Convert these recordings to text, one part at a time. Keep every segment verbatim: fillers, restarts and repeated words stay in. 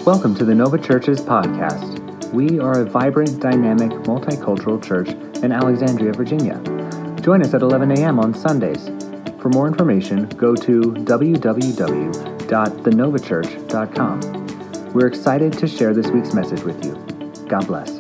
Welcome to the Nova Church's podcast. We are a vibrant, dynamic, multicultural church in Alexandria, Virginia. Join us at eleven a.m. on Sundays. For more information, go to w w w dot the nova church dot com. We're excited to share this week's message with you. God bless.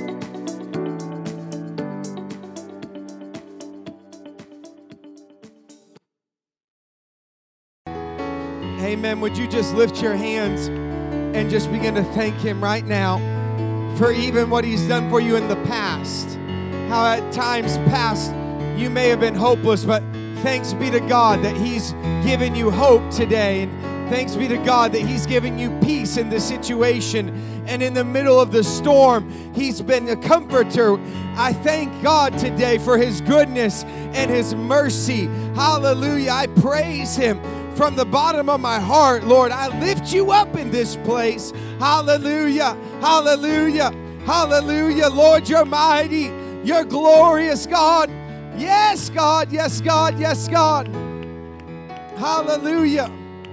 Amen. Would you just lift your hands and just begin to thank Him right now for even what He's done for you in the past. How at times past you may have been hopeless, but thanks be to God that He's given you hope today. And thanks be to God that He's giving you peace in the situation. And in the middle of the storm, He's been a comforter. I thank God today for His goodness and His mercy. Hallelujah. I praise Him. From the bottom of my heart, Lord, I lift you up in this place. Hallelujah, hallelujah, hallelujah. Lord, you're mighty, you're glorious, God. Yes, God, yes, God, yes, God. Hallelujah,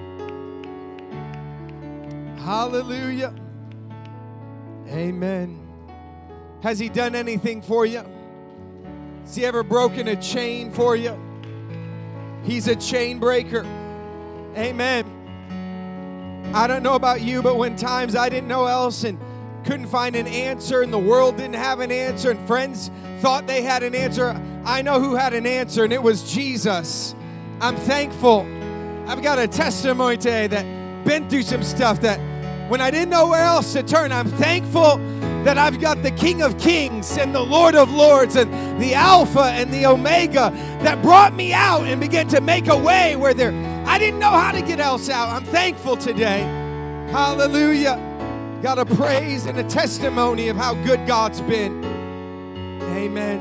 hallelujah. Amen. Has He done anything for you? Has He ever broken a chain for you? He's a chain breaker. Amen. I don't know about you, but when times I didn't know else and couldn't find an answer and the world didn't have an answer and friends thought they had an answer, I know who had an answer, and it was Jesus. I'm thankful. I've got a testimony today that been through some stuff that when I didn't know where else to turn, I'm thankful that I've got the King of Kings and the Lord of Lords and the Alpha and the Omega that brought me out and began to make a way where there I didn't know how to get else out. I'm thankful today. Hallelujah. Got a praise and a testimony of how good God's been. Amen.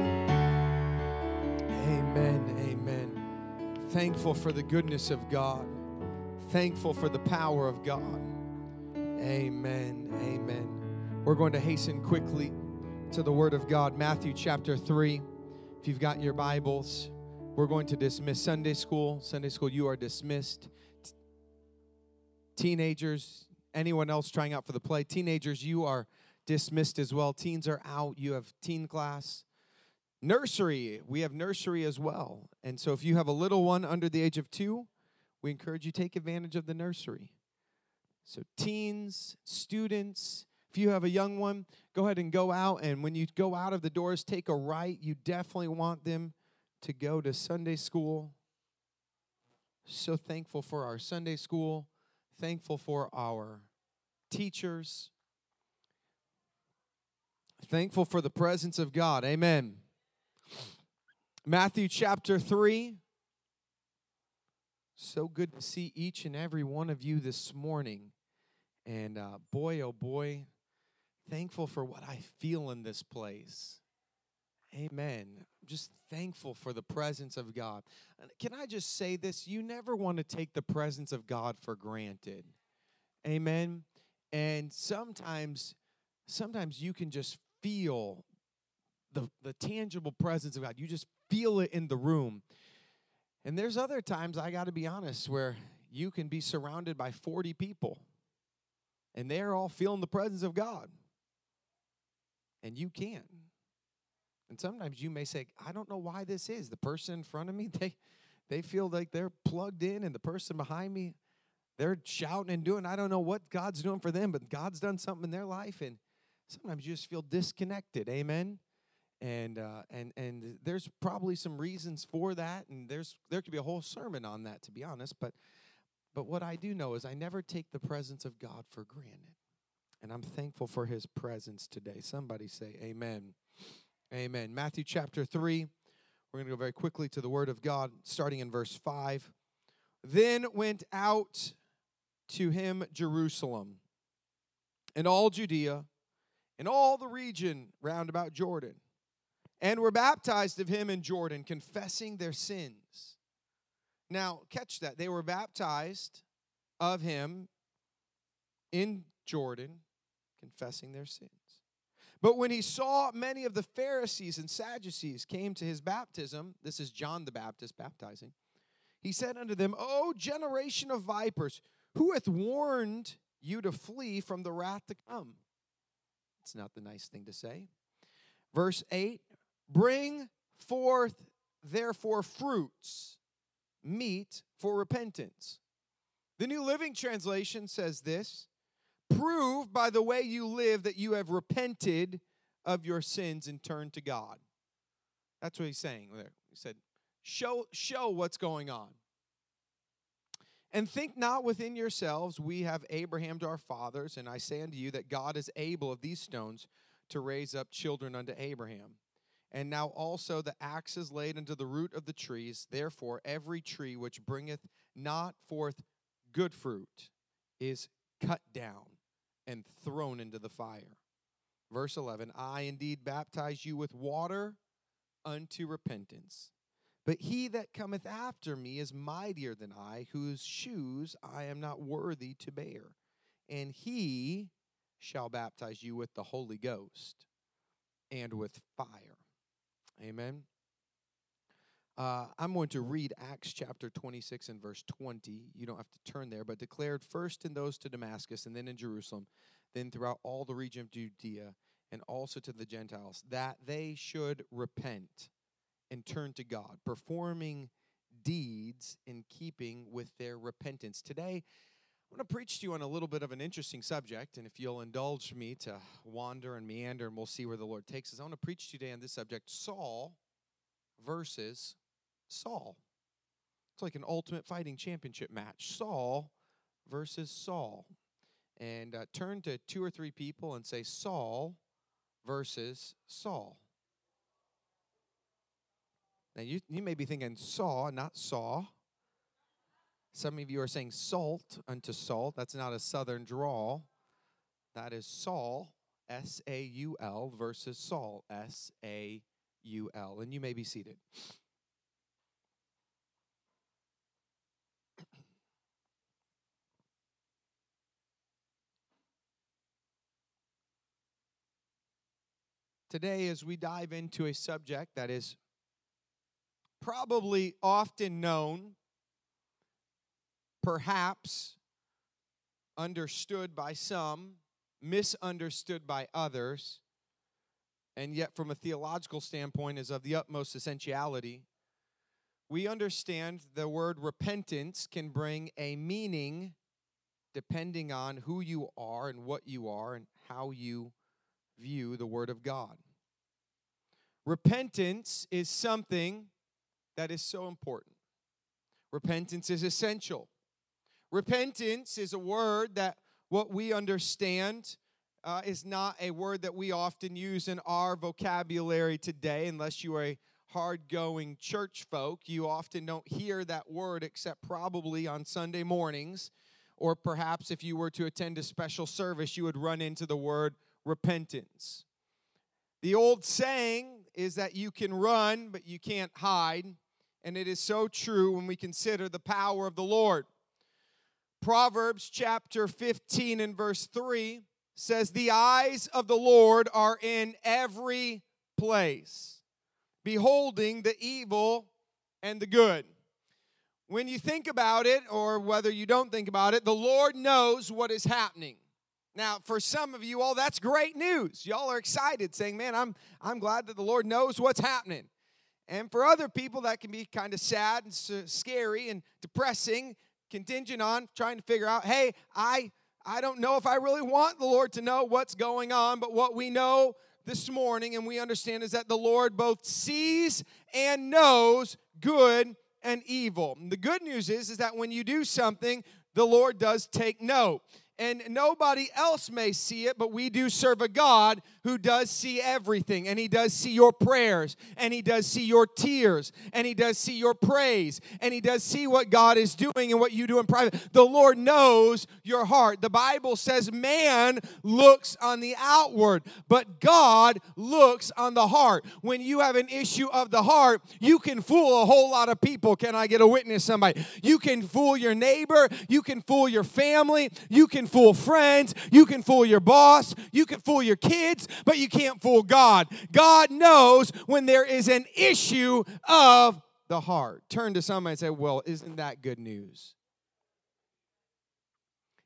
Amen. Amen. Thankful for the goodness of God. Thankful for the power of God. Amen. Amen. We're going to hasten quickly to the Word of God. Matthew chapter three. If you've got your Bibles, we're going to dismiss Sunday school. Sunday school, you are dismissed. Teenagers, anyone else trying out for the play, teenagers, you are dismissed as well. Teens are out. You have teen class. Nursery, we have nursery as well. And so if you have a little one under the age of two, we encourage you to take advantage of the nursery. So teens, students, if you have a young one, go ahead and go out. And when you go out of the doors, take a right. You definitely want them to go to Sunday school. So thankful for our Sunday school. Thankful for our teachers. Thankful for the presence of God. Amen. Matthew chapter three. So good to see each and every one of you this morning. And uh, boy, oh boy, thankful for what I feel in this place. Amen. I'm just thankful for the presence of God. Can I just say this? You never want to take the presence of God for granted. Amen. And sometimes, sometimes you can just feel the, the tangible presence of God. You just feel it in the room. And there's other times, I got to be honest, where you can be surrounded by forty people, and they're all feeling the presence of God. And you can't. And sometimes you may say, I don't know why this is. The person in front of me, they they feel like they're plugged in, and the person behind me, they're shouting and doing. I don't know what God's doing for them, but God's done something in their life, and sometimes you just feel disconnected. Amen. And uh, and and there's probably some reasons for that, and there's there could be a whole sermon on that, to be honest. But but what I do know is I never take the presence of God for granted, and I'm thankful for His presence today. Somebody say amen. Amen. Matthew chapter three. We're going to go very quickly to the Word of God, starting in verse five. Then went out to him Jerusalem, and all Judea, and all the region round about Jordan, and were baptized of him in Jordan, confessing their sins. Now, catch that. They were baptized of him in Jordan, confessing their sins. But when he saw many of the Pharisees and Sadducees came to his baptism, this is John the Baptist baptizing, he said unto them, O generation of vipers, who hath warned you to flee from the wrath to come. It's not the nice thing to say. Verse eight, bring forth therefore fruits, meet for repentance. The New Living Translation says this, prove by the way you live that you have repented of your sins and turned to God. That's what he's saying there. He said, show, show what's going on. And think not within yourselves, we have Abraham to our fathers, and I say unto you that God is able of these stones to raise up children unto Abraham. And now also the axe is laid unto the root of the trees. Therefore every tree which bringeth not forth good fruit is cut down and thrown into the fire. Verse eleven, I indeed baptize you with water unto repentance. But he that cometh after me is mightier than I, whose shoes I am not worthy to bear. And he shall baptize you with the Holy Ghost and with fire. Amen. Uh, I'm going to read Acts chapter twenty-six and verse twenty. You don't have to turn there, but declared first in those to Damascus and then in Jerusalem, then throughout all the region of Judea and also to the Gentiles, that they should repent and turn to God, performing deeds in keeping with their repentance. Today, I'm going to preach to you on a little bit of an interesting subject, and if you'll indulge me to wander and meander, and we'll see where the Lord takes us. I want to preach today on this subject, Saul versus Saul. It's like an ultimate fighting championship match, Saul versus Saul. And uh, turn to two or three people and say, Saul versus Saul. Now, you, you may be thinking saw, not saw. Some of you are saying salt unto salt. That's not a southern drawl. That is Saul, S A U L, versus Saul, S A U L. And you may be seated. Today, as we dive into a subject that is probably often known, perhaps understood by some, misunderstood by others, and yet from a theological standpoint is of the utmost essentiality. We understand the word repentance can bring a meaning depending on who you are and what you are and how you view the Word of God. Repentance is something that is so important. Repentance is essential. Repentance is a word that what we understand uh, is not a word that we often use in our vocabulary today. Unless you are a hard-going church folk, you often don't hear that word except probably on Sunday mornings, or perhaps if you were to attend a special service, you would run into the word repentance. The old saying is that you can run, but you can't hide. And it is so true when we consider the power of the Lord. Proverbs chapter fifteen and verse three says, the eyes of the Lord are in every place, beholding the evil and the good. When you think about it, or whether you don't think about it, the Lord knows what is happening. Now, for some of you all, that's great news. Y'all are excited, saying, man, I'm, I'm glad that the Lord knows what's happening. And for other people, that can be kind of sad and scary and depressing, contingent on trying to figure out, hey, I, I don't know if I really want the Lord to know what's going on, but what we know this morning and we understand is that the Lord both sees and knows good and evil. And the good news is, is that when you do something, the Lord does take note. And nobody else may see it, but we do serve a God who does see everything. And He does see your prayers. And He does see your tears. And He does see your praise. And He does see what God is doing and what you do in private. The Lord knows your heart. The Bible says man looks on the outward, but God looks on the heart. When you have an issue of the heart, you can fool a whole lot of people. Can I get a witness, somebody? You can fool your neighbor. You can fool your family. You can fool friends, you can fool your boss, you can fool your kids, but you can't fool God. God knows when there is an issue of the heart. Turn to somebody and say, well, isn't that good news?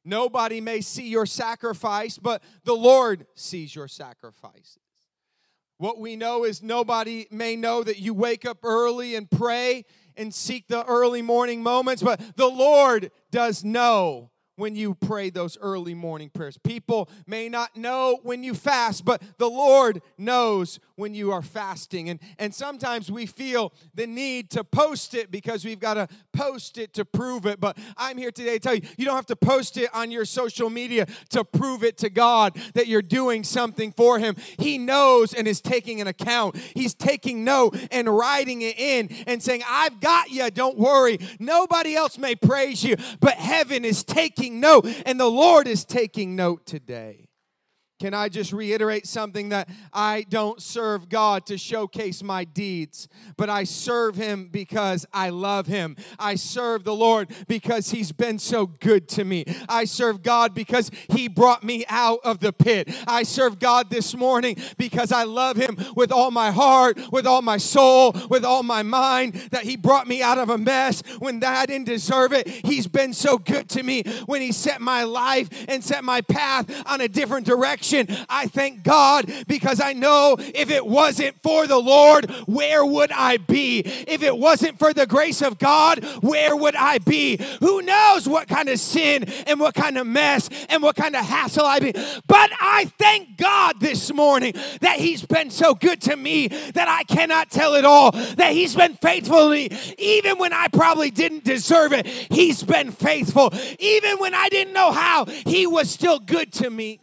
Nobody may see your sacrifice, but the Lord sees your sacrifices. What we know is nobody may know that you wake up early and pray and seek the early morning moments, but the Lord does know when you pray those early morning prayers. People may not know when you fast, but the Lord knows when you are fasting. And, and sometimes we feel the need to post it because we've got to post it to prove it. But I'm here today to tell you, you don't have to post it on your social media to prove it to God that you're doing something for Him. He knows and is taking an account. He's taking note and writing it in and saying, I've got you, don't worry. Nobody else may praise you, but heaven is taking note, and the Lord is taking note today. Can I just reiterate something, that I don't serve God to showcase my deeds, but I serve Him because I love Him. I serve the Lord because He's been so good to me. I serve God because He brought me out of the pit. I serve God this morning because I love Him with all my heart, with all my soul, with all my mind, that He brought me out of a mess when I didn't deserve it. He's been so good to me when He set my life and set my path on a different direction. I thank God because I know if it wasn't for the Lord, where would I be? If it wasn't for the grace of God, where would I be? Who knows what kind of sin and what kind of mess and what kind of hassle I'd be. But I thank God this morning that He's been so good to me that I cannot tell it all. That He's been faithful to me even when I probably didn't deserve it. He's been faithful. Even when I didn't know how, He was still good to me.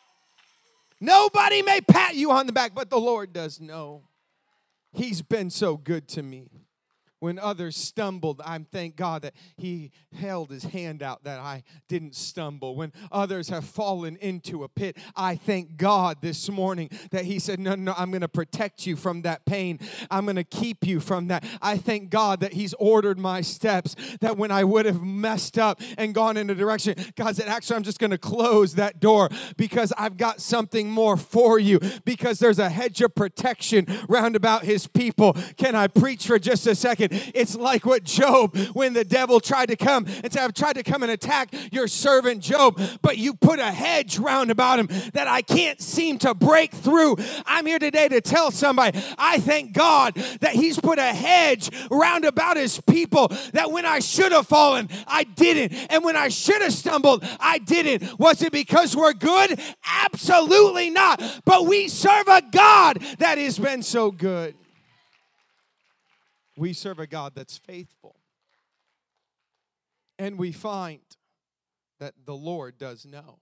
Nobody may pat you on the back, but the Lord does know. He's been so good to me. When others stumbled, I thank God that He held His hand out that I didn't stumble. When others have fallen into a pit, I thank God this morning that He said, no, no, I'm going to protect you from that pain. I'm going to keep you from that. I thank God that He's ordered my steps, that when I would have messed up and gone in a direction, God said, actually, I'm just going to close that door because I've got something more for you, because there's a hedge of protection round about His people. Can I preach for just a second? It's like what Job, when the devil tried to come and said, I've tried to come and attack your servant Job, but you put a hedge round about him that I can't seem to break through. I'm here today to tell somebody, I thank God that He's put a hedge round about His people, that when I should have fallen, I didn't. And when I should have stumbled, I didn't. Was it because we're good? Absolutely not. But we serve a God that has been so good. We serve a God that's faithful. And we find that the Lord does know.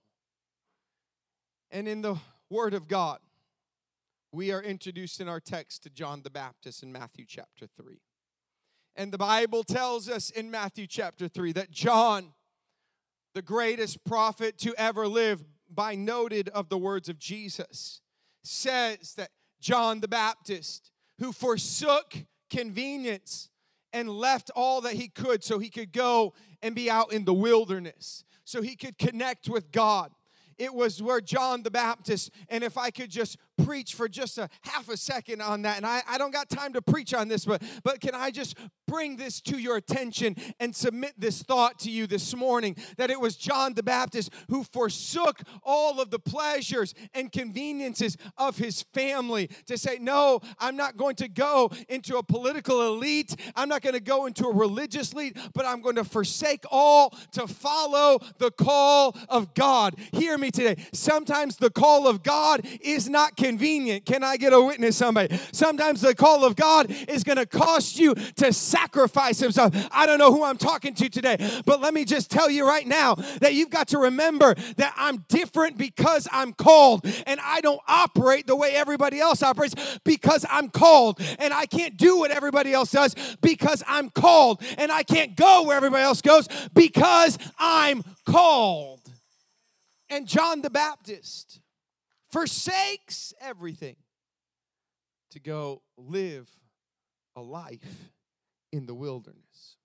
And in the Word of God, we are introduced in our text to John the Baptist in Matthew chapter three. And the Bible tells us in Matthew chapter three that John, the greatest prophet to ever live, by noted of the words of Jesus, says that John the Baptist, who forsook convenience and left all that he could so he could go and be out in the wilderness, so he could connect with God. It was where John the Baptist, and if I could just preach for just a half a second on that, and I, I don't got time to preach on this, but, but can I just bring this to your attention and submit this thought to you this morning, that it was John the Baptist who forsook all of the pleasures and conveniences of his family to say, no, I'm not going to go into a political elite, I'm not going to go into a religious elite, but I'm going to forsake all to follow the call of God. Hear me today. Sometimes the call of God is not convenient. Can I get a witness, somebody? Sometimes the call of God is going to cost you to sacrifice Himself. I don't know who I'm talking to today, but let me just tell you right now that you've got to remember that I'm different because I'm called, and I don't operate the way everybody else operates because I'm called, and I can't do what everybody else does because I'm called, and I can't go where everybody else goes because I'm called. And John the Baptist forsakes everything to go live a life in the wilderness.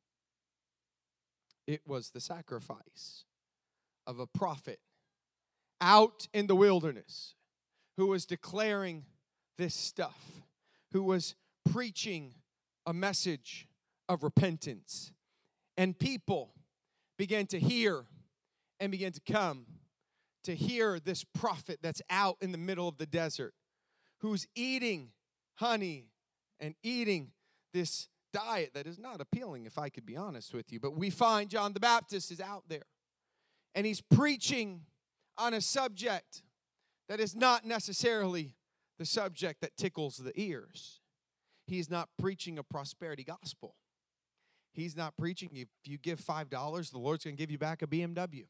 It was the sacrifice of a prophet out in the wilderness who was declaring this stuff, who was preaching a message of repentance. And people began to hear and begin to come to hear this prophet that's out in the middle of the desert, who's eating honey and eating this diet that is not appealing, if I could be honest with you. But we find John the Baptist is out there, and he's preaching on a subject that is not necessarily the subject that tickles the ears. He's not preaching a prosperity gospel. He's not preaching, if you give five dollars, the Lord's going to give you back a B M W.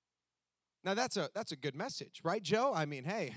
Now, that's a that's a good message, right, Joe? I mean, hey,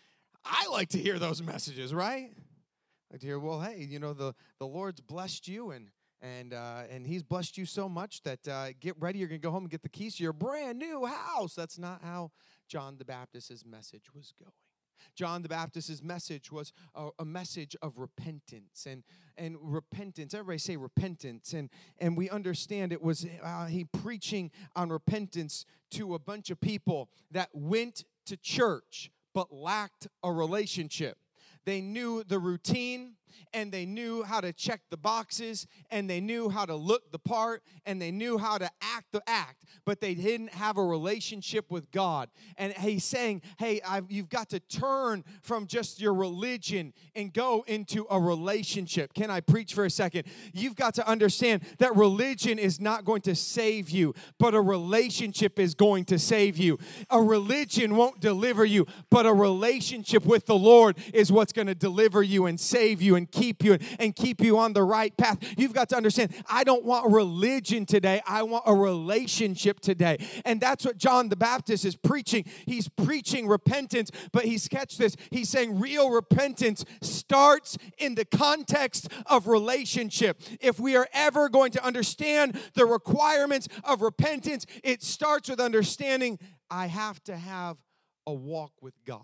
I like to hear those messages, right? I like to hear, well, hey, you know, the, the Lord's blessed you, and and uh, and He's blessed you so much that uh, get ready, you're going to go home and get the keys to your brand new house. That's not how John the Baptist's message was going. John the Baptist's message was a, a message of repentance, and and repentance. Everybody say repentance, and and we understand it was uh, he preaching on repentance to a bunch of people that went to church but lacked a relationship. They knew the routine, and they knew how to check the boxes, and they knew how to look the part, and they knew how to act the act, but they didn't have a relationship with God. And he's saying, hey, I've, you've got to turn from just your religion and go into a relationship. Can I preach for a second? You've got to understand that religion is not going to save you, but a relationship is going to save you. A religion won't deliver you, but a relationship with the Lord is what's going to deliver you and save you and keep you and keep you on the right path. You've got to understand, I don't want religion today. I want a relationship today. And that's what John the Baptist is preaching. He's preaching repentance, but he's, catch this, he's saying real repentance starts in the context of relationship. If we are ever going to understand the requirements of repentance, it starts with understanding I have to have a walk with God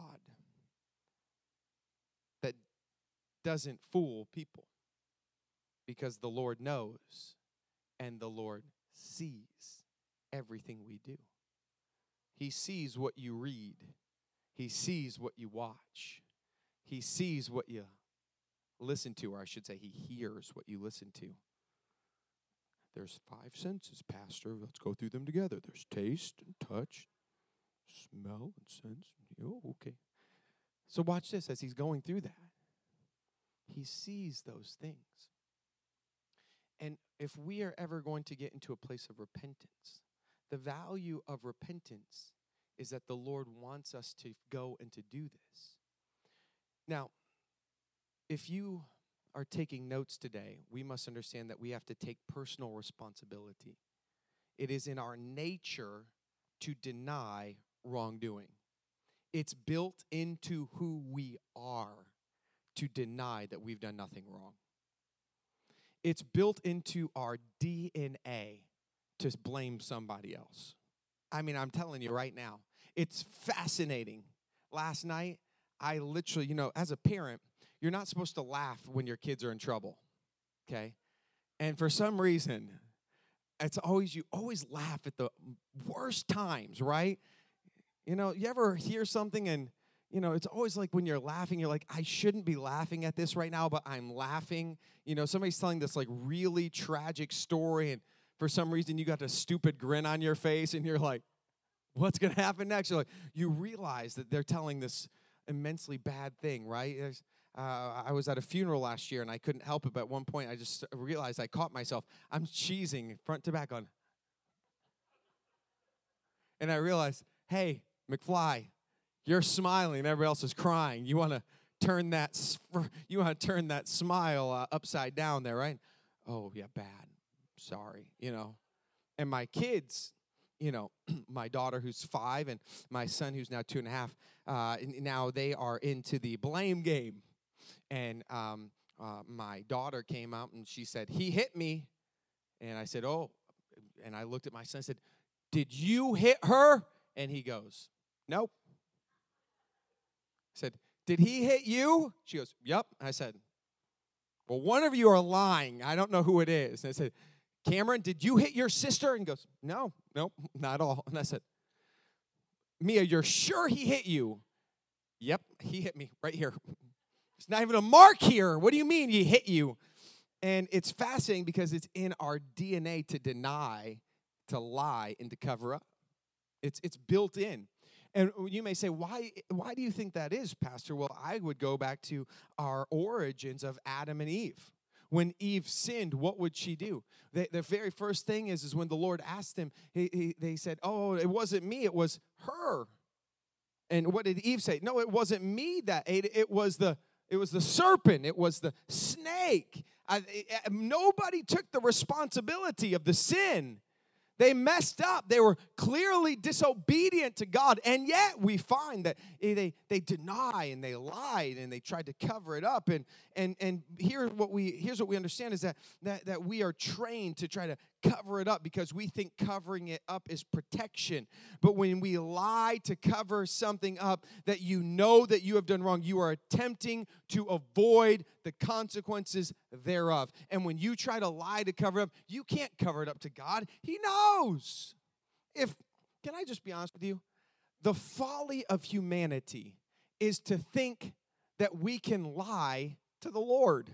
that doesn't fool people, because the Lord knows and the Lord sees everything we do. He sees what you read. He sees what you watch. He sees what you listen to, or I should say he hears what you listen to. There's five senses, Pastor. Let's go through them together. There's taste and touch, smell and sense. Oh, okay. So watch this as he's going through that. He sees those things. And if we are ever going to get into a place of repentance, the value of repentance is that the Lord wants us to go and to do this. Now, if you are taking notes today, we must understand that we have to take personal responsibility. It is in our nature to deny wrongdoing. It's built into who we are to deny that we've done nothing wrong. It's built into our D N A to blame somebody else. I mean, I'm telling you right now, it's fascinating. Last night, I literally, you know, as a parent, you're not supposed to laugh when your kids are in trouble, okay? And for some reason, it's always, you always laugh at the worst times, right? You know, you ever hear something and, you know, it's always like when you're laughing, you're like, I shouldn't be laughing at this right now, but I'm laughing. You know, somebody's telling this like really tragic story, and for some reason you got a stupid grin on your face, and you're like, what's going to happen next? You're like, you realize that they're telling this immensely bad thing, right? Uh, I was at a funeral last year, and I couldn't help it, but at one point I just realized I caught myself. I'm cheesing front to back on. And I realized, hey, McFly, you're smiling, everybody else is crying. You want to turn that you want to turn that smile uh, upside down there, right? Oh, yeah, bad. Sorry, you know. And my kids, you know, my daughter who's five and my son who's now two and a half, uh, now they are into the blame game. And um, uh, my daughter came out and she said, he hit me. And I said, oh. And I looked at my son and said, did you hit her? And he goes, nope. I said, did he hit you? She goes, yep. I said, well, one of you are lying. I don't know who it is. And I said, Cameron, did you hit your sister? And he goes, no, nope, not at all. And I said, Mia, you're sure he hit you? Yep, he hit me right here. There's not even a mark here. What do you mean he hit you? And it's fascinating because it's in our D N A to deny, to lie, and to cover up. It's it's built in. And you may say, why, why do you think that is, Pastor? Well, I would go back to our origins of Adam and Eve. When Eve sinned, what would she do? The, the very first thing is, is when the Lord asked him, he, he, they said, oh, it wasn't me, it was her. And what did Eve say? No, it wasn't me that ate it. It was the, it was the serpent. It was the snake. I, it, nobody took the responsibility of the sin. They messed up. They were clearly disobedient to God. And yet we find that they, they deny and they lied and they tried to cover it up. And and and here what we here's what we understand is that, that, that we are trained to try to cover it up because we think covering it up is protection. But when we lie to cover something up that you know that you have done wrong, you are attempting to avoid the consequences thereof. And when you try to lie to cover up, you can't cover it up to God. He knows. If, can I just be honest with you? The folly of humanity is to think that we can lie to the Lord.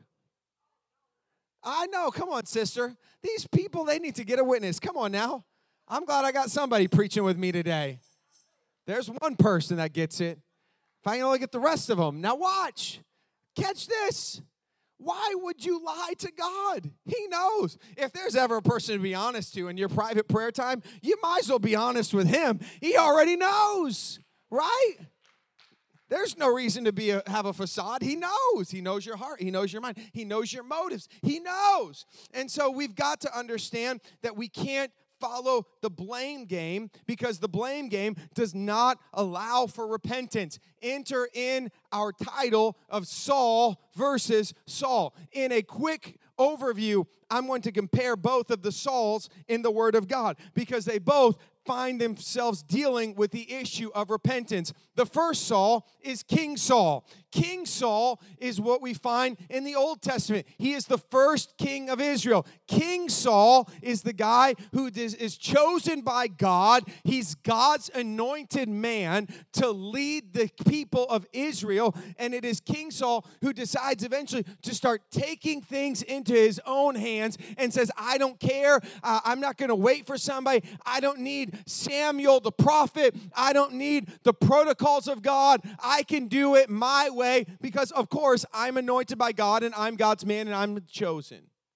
I know, come on, sister. These people, they need to get a witness. Come on now. I'm glad I got somebody preaching with me today. There's one person that gets it. If I can only get the rest of them. Now watch. Catch this. Why would you lie to God? He knows. If there's ever a person to be honest to in your private prayer time, you might as well be honest with him. He already knows, right? There's no reason to be a, have a facade. He knows. He knows your heart. He knows your mind. He knows your motives. He knows. And so we've got to understand that we can't follow the blame game because the blame game does not allow for repentance. Enter in our title of Saul versus Saul. In a quick overview, I'm going to compare both of the Sauls in the Word of God because they both find themselves dealing with the issue of repentance. The first Saul is King Saul. King Saul is what we find in the Old Testament. He is the first king of Israel. King Saul is the guy who is chosen by God. He's God's anointed man to lead the people of Israel. And it is King Saul who decides eventually to start taking things into his own hands and says, I don't care. Uh, I'm not going to wait for somebody. I don't need Samuel the prophet. I don't need the protocols of God. I can do it my way because, of course, I'm anointed by God and I'm God's man and I'm chosen.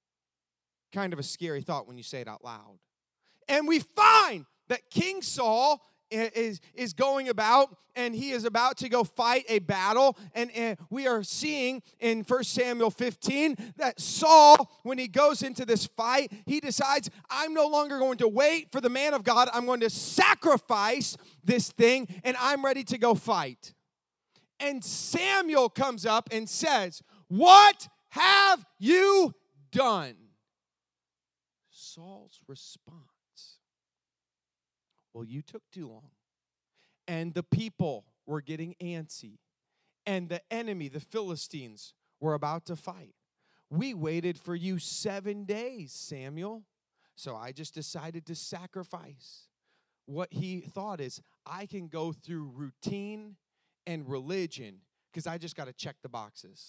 Kind of a scary thought when you say it out loud. And we find that King Saul is, is going about and he is about to go fight a battle. And, and we are seeing in First Samuel fifteen that Saul, when he goes into this fight, he decides, I'm no longer going to wait for the man of God. I'm going to sacrifice this thing and I'm ready to go fight. And Samuel comes up and says, what have you done? Saul's response, well, you took too long. And the people were getting antsy. And the enemy, the Philistines, were about to fight. We waited for you seven days, Samuel. So I just decided to sacrifice. What he thought is, I can go through routine and religion because I just got to check the boxes.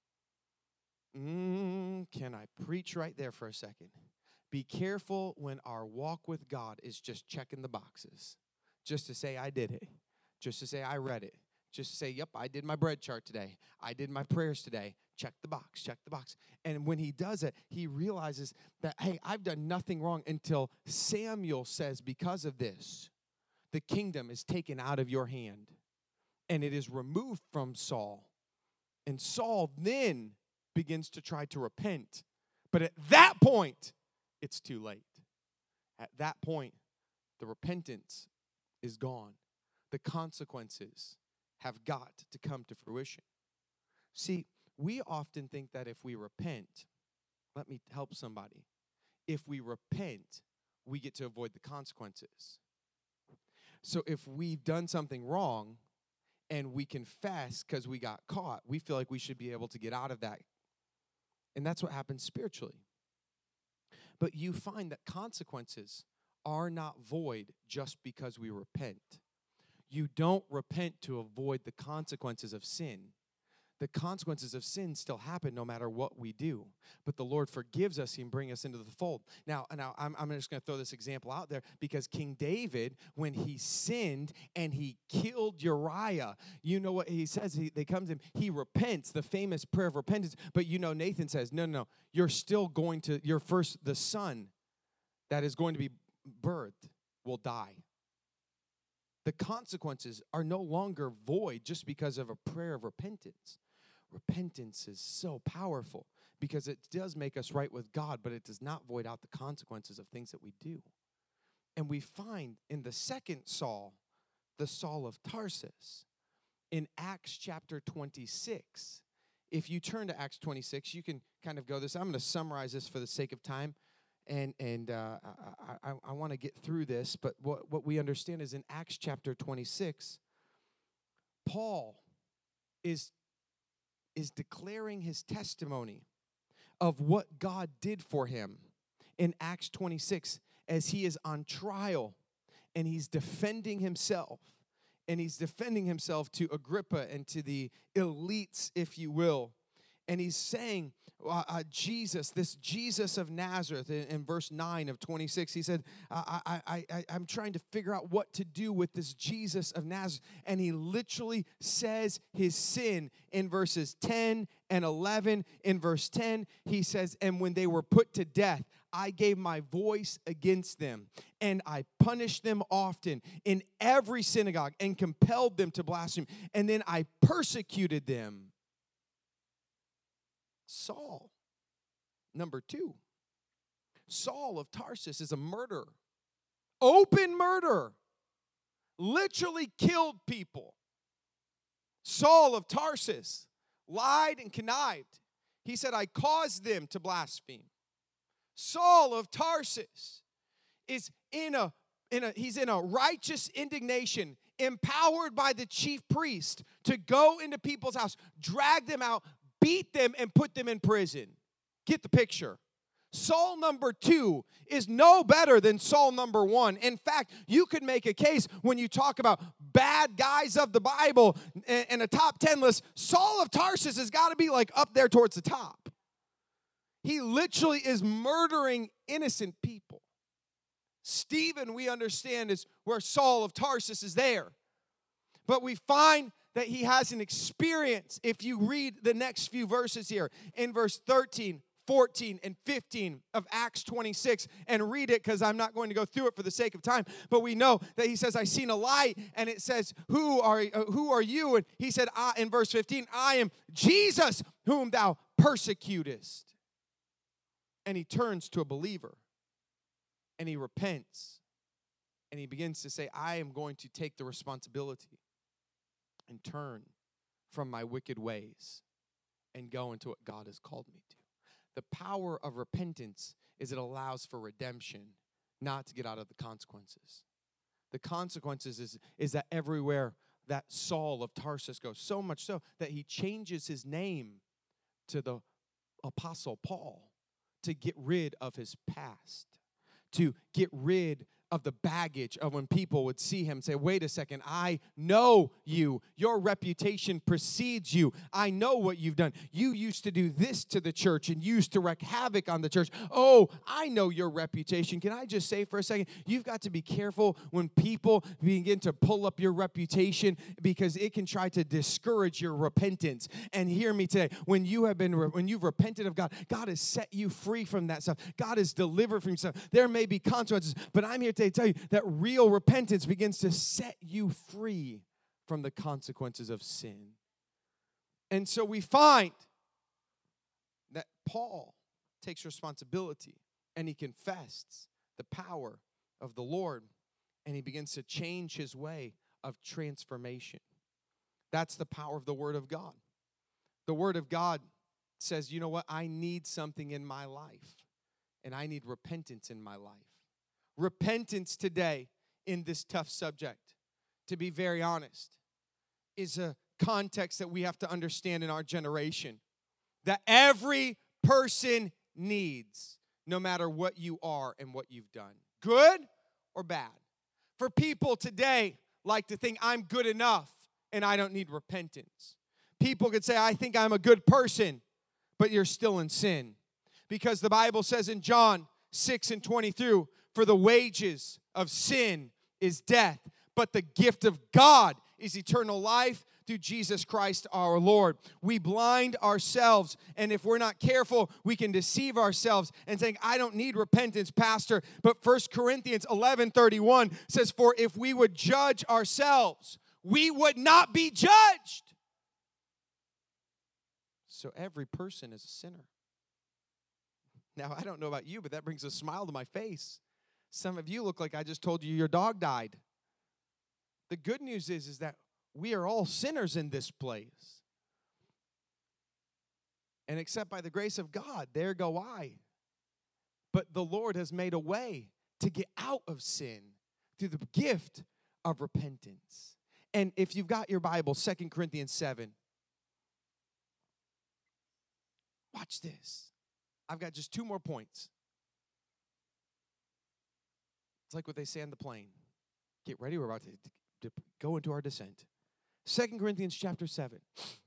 Mm, can I preach right there for a second? Be careful when our walk with God is just checking the boxes. Just to say I did it. Just to say I read it. Just to say, yep, I did my bread chart today. I did my prayers today. Check the box, check the box. And when he does it, he realizes that, hey, I've done nothing wrong until Samuel says, because of this, the kingdom is taken out of your hand. And it is removed from Saul. And Saul then begins to try to repent. But at that point, it's too late. At that point, the repentance is gone. The consequences have got to come to fruition. See, we often think that if we repent, let me help somebody. If we repent, we get to avoid the consequences. So if we've done something wrong and we confess because we got caught, we feel like we should be able to get out of that. And that's what happens spiritually. But you find that consequences are not void just because we repent. You don't repent to avoid the consequences of sin. The consequences of sin still happen no matter what we do. But the Lord forgives us and brings us into the fold. Now, now I'm, I'm just going to throw this example out there because King David, when he sinned and he killed Uriah, you know what he says? He, they come to him, he repents, the famous prayer of repentance. But you know, Nathan says, no, no, no, you're still going to, your first, the son that is going to be birthed will die. The consequences are no longer void just because of a prayer of repentance. Repentance is so powerful because it does make us right with God, but it does not void out the consequences of things that we do. And we find in the second Saul, the Saul of Tarsus, in Acts chapter twenty-six. If you turn to Acts twenty-six, you can kind of go this. I'm going to summarize this for the sake of time, and and uh, I, I, I want to get through this. But what, what we understand is in Acts chapter twenty-six, Paul is is declaring his testimony of what God did for him in Acts twenty-six as he is on trial and he's defending himself. And he's defending himself to Agrippa and to the elites, if you will. And he's saying, uh, uh, Jesus, this Jesus of Nazareth, in, in verse nine of twenty-six, he said, I, I, I, I, I'm trying to figure out what to do with this Jesus of Nazareth. And he literally says his sin in verses ten and eleven. In verse ten, he says, and when they were put to death, I gave my voice against them, and I punished them often in every synagogue and compelled them to blaspheme. And then I persecuted them. Saul, number two. Saul of Tarsus is a murderer. Open murder. Literally killed people. Saul of Tarsus lied and connived. He said, I caused them to blaspheme. Saul of Tarsus is in a, in a, he's in a righteous indignation, empowered by the chief priest to go into people's house, drag them out, beat them, and put them in prison. Get the picture. Saul number two is no better than Saul number one. In fact, you could make a case when you talk about bad guys of the Bible and a top ten list, Saul of Tarsus has got to be like up there towards the top. He literally is murdering innocent people. Stephen, we understand, is where Saul of Tarsus is there. But we find that he has an experience. If you read the next few verses here, in verse thirteen, fourteen, and fifteen of Acts twenty-six, and read it because I'm not going to go through it for the sake of time, but we know that he says, I seen a light, and it says, who are, uh, who are you? And he said, I, in verse fifteen, I am Jesus whom thou persecutest. And he turns to a believer, and he repents, and he begins to say, I am going to take the responsibility and turn from my wicked ways and go into what God has called me to. The power of repentance is it allows for redemption, not to get out of the consequences. The consequences is, is that everywhere that Saul of Tarsus goes, so much so that he changes his name to the Apostle Paul to get rid of his past, to get rid of the baggage of when people would see him say, wait a second, I know you. Your reputation precedes you. I know what you've done. You used to do this to the church and used to wreak havoc on the church. Oh, I know your reputation. Can I just say for a second, you've got to be careful when people begin to pull up your reputation because it can try to discourage your repentance. And hear me today, when you have been, when you've repented of God, God has set you free from that stuff. God has delivered from yourself. There may be consequences, but I'm here to tell you that real repentance begins to set you free from the consequences of sin. And so we find that Paul takes responsibility and he confesses the power of the Lord and he begins to change his way of transformation. That's the power of the Word of God. The Word of God says, you know what? I need something in my life and I need repentance in my life. Repentance today in this tough subject, to be very honest, is a context that we have to understand in our generation. That every person needs, no matter what you are and what you've done. Good or bad. For people today like to think I'm good enough and I don't need repentance. People could say, I think I'm a good person, but you're still in sin. Because the Bible says in John six and twenty-two, for the wages of sin is death, but the gift of God is eternal life through Jesus Christ our Lord. We blind ourselves, and if we're not careful, we can deceive ourselves and think, I don't need repentance, Pastor. But First Corinthians eleven thirty-one says, for if we would judge ourselves, we would not be judged. So every person is a sinner. Now, I don't know about you, but that brings a smile to my face. Some of you look like I just told you your dog died. The good news is, is that we are all sinners in this place. And except by the grace of God, there go I. But the Lord has made a way to get out of sin through the gift of repentance. And if you've got your Bible, Second Corinthians seven, watch this. I've got just two more points. It's like what they say on the plane. Get ready, we're about to, to go into our descent. Second Corinthians chapter seven.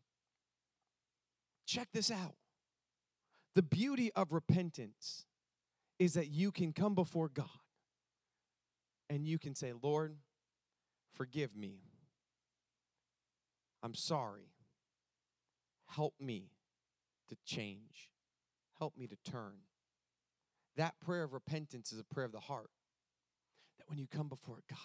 Check this out. The beauty of repentance is that you can come before God and you can say, Lord, forgive me. I'm sorry. Help me to change. Help me to turn. That prayer of repentance is a prayer of the heart. That when you come before God,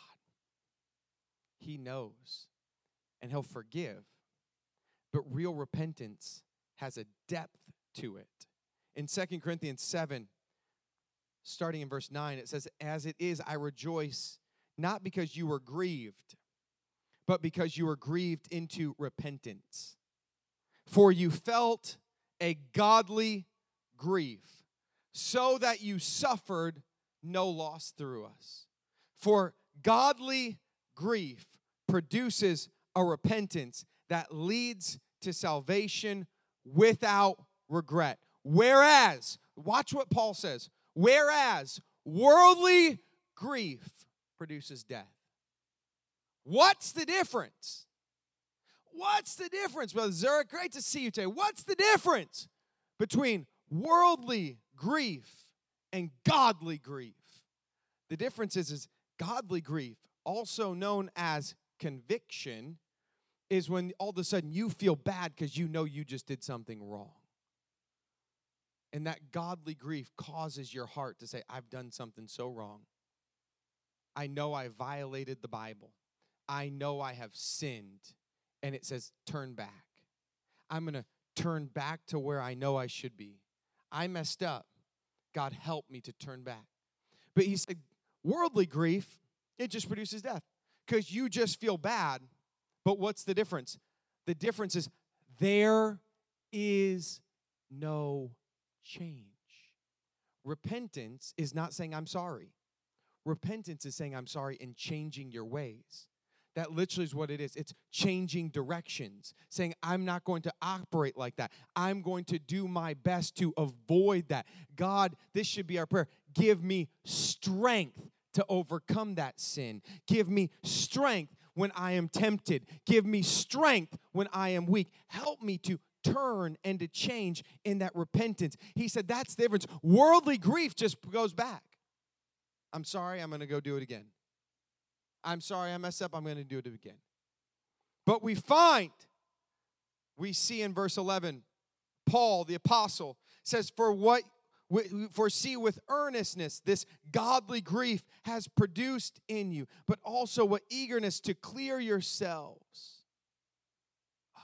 He knows and He'll forgive. But real repentance has a depth to it. In Second Corinthians seven, starting in verse nine, it says, as it is, I rejoice, not because you were grieved, but because you were grieved into repentance. For you felt a godly grief, so that you suffered no loss through us. For godly grief produces a repentance that leads to salvation without regret. Whereas, watch what Paul says, whereas worldly grief produces death. What's the difference? What's the difference, Brother Zurich? Great to see you today. What's the difference between worldly grief and godly grief? The difference is, is godly grief, also known as conviction, is when all of a sudden you feel bad because you know you just did something wrong. And that godly grief causes your heart to say, I've done something so wrong. I know I violated the Bible. I know I have sinned. And it says, turn back. I'm going to turn back to where I know I should be. I messed up. God, help me to turn back. But he said, worldly grief, it just produces death. Because you just feel bad. But what's the difference? The difference is there is no change. Repentance is not saying I'm sorry. Repentance is saying I'm sorry and changing your ways. That literally is what it is. It's changing directions, saying I'm not going to operate like that. I'm going to do my best to avoid that. God, this should be our prayer. Give me strength to overcome that sin. Give me strength when I am tempted. Give me strength when I am weak. Help me to turn and to change in that repentance. He said that's the difference. Worldly grief just goes back. I'm sorry, I'm going to go do it again. I'm sorry, I messed up, I'm going to do it again. But we find, we see in verse eleven, Paul, the apostle, says, for what we foresee with earnestness, this godly grief has produced in you, but also what eagerness to clear yourselves. Oh.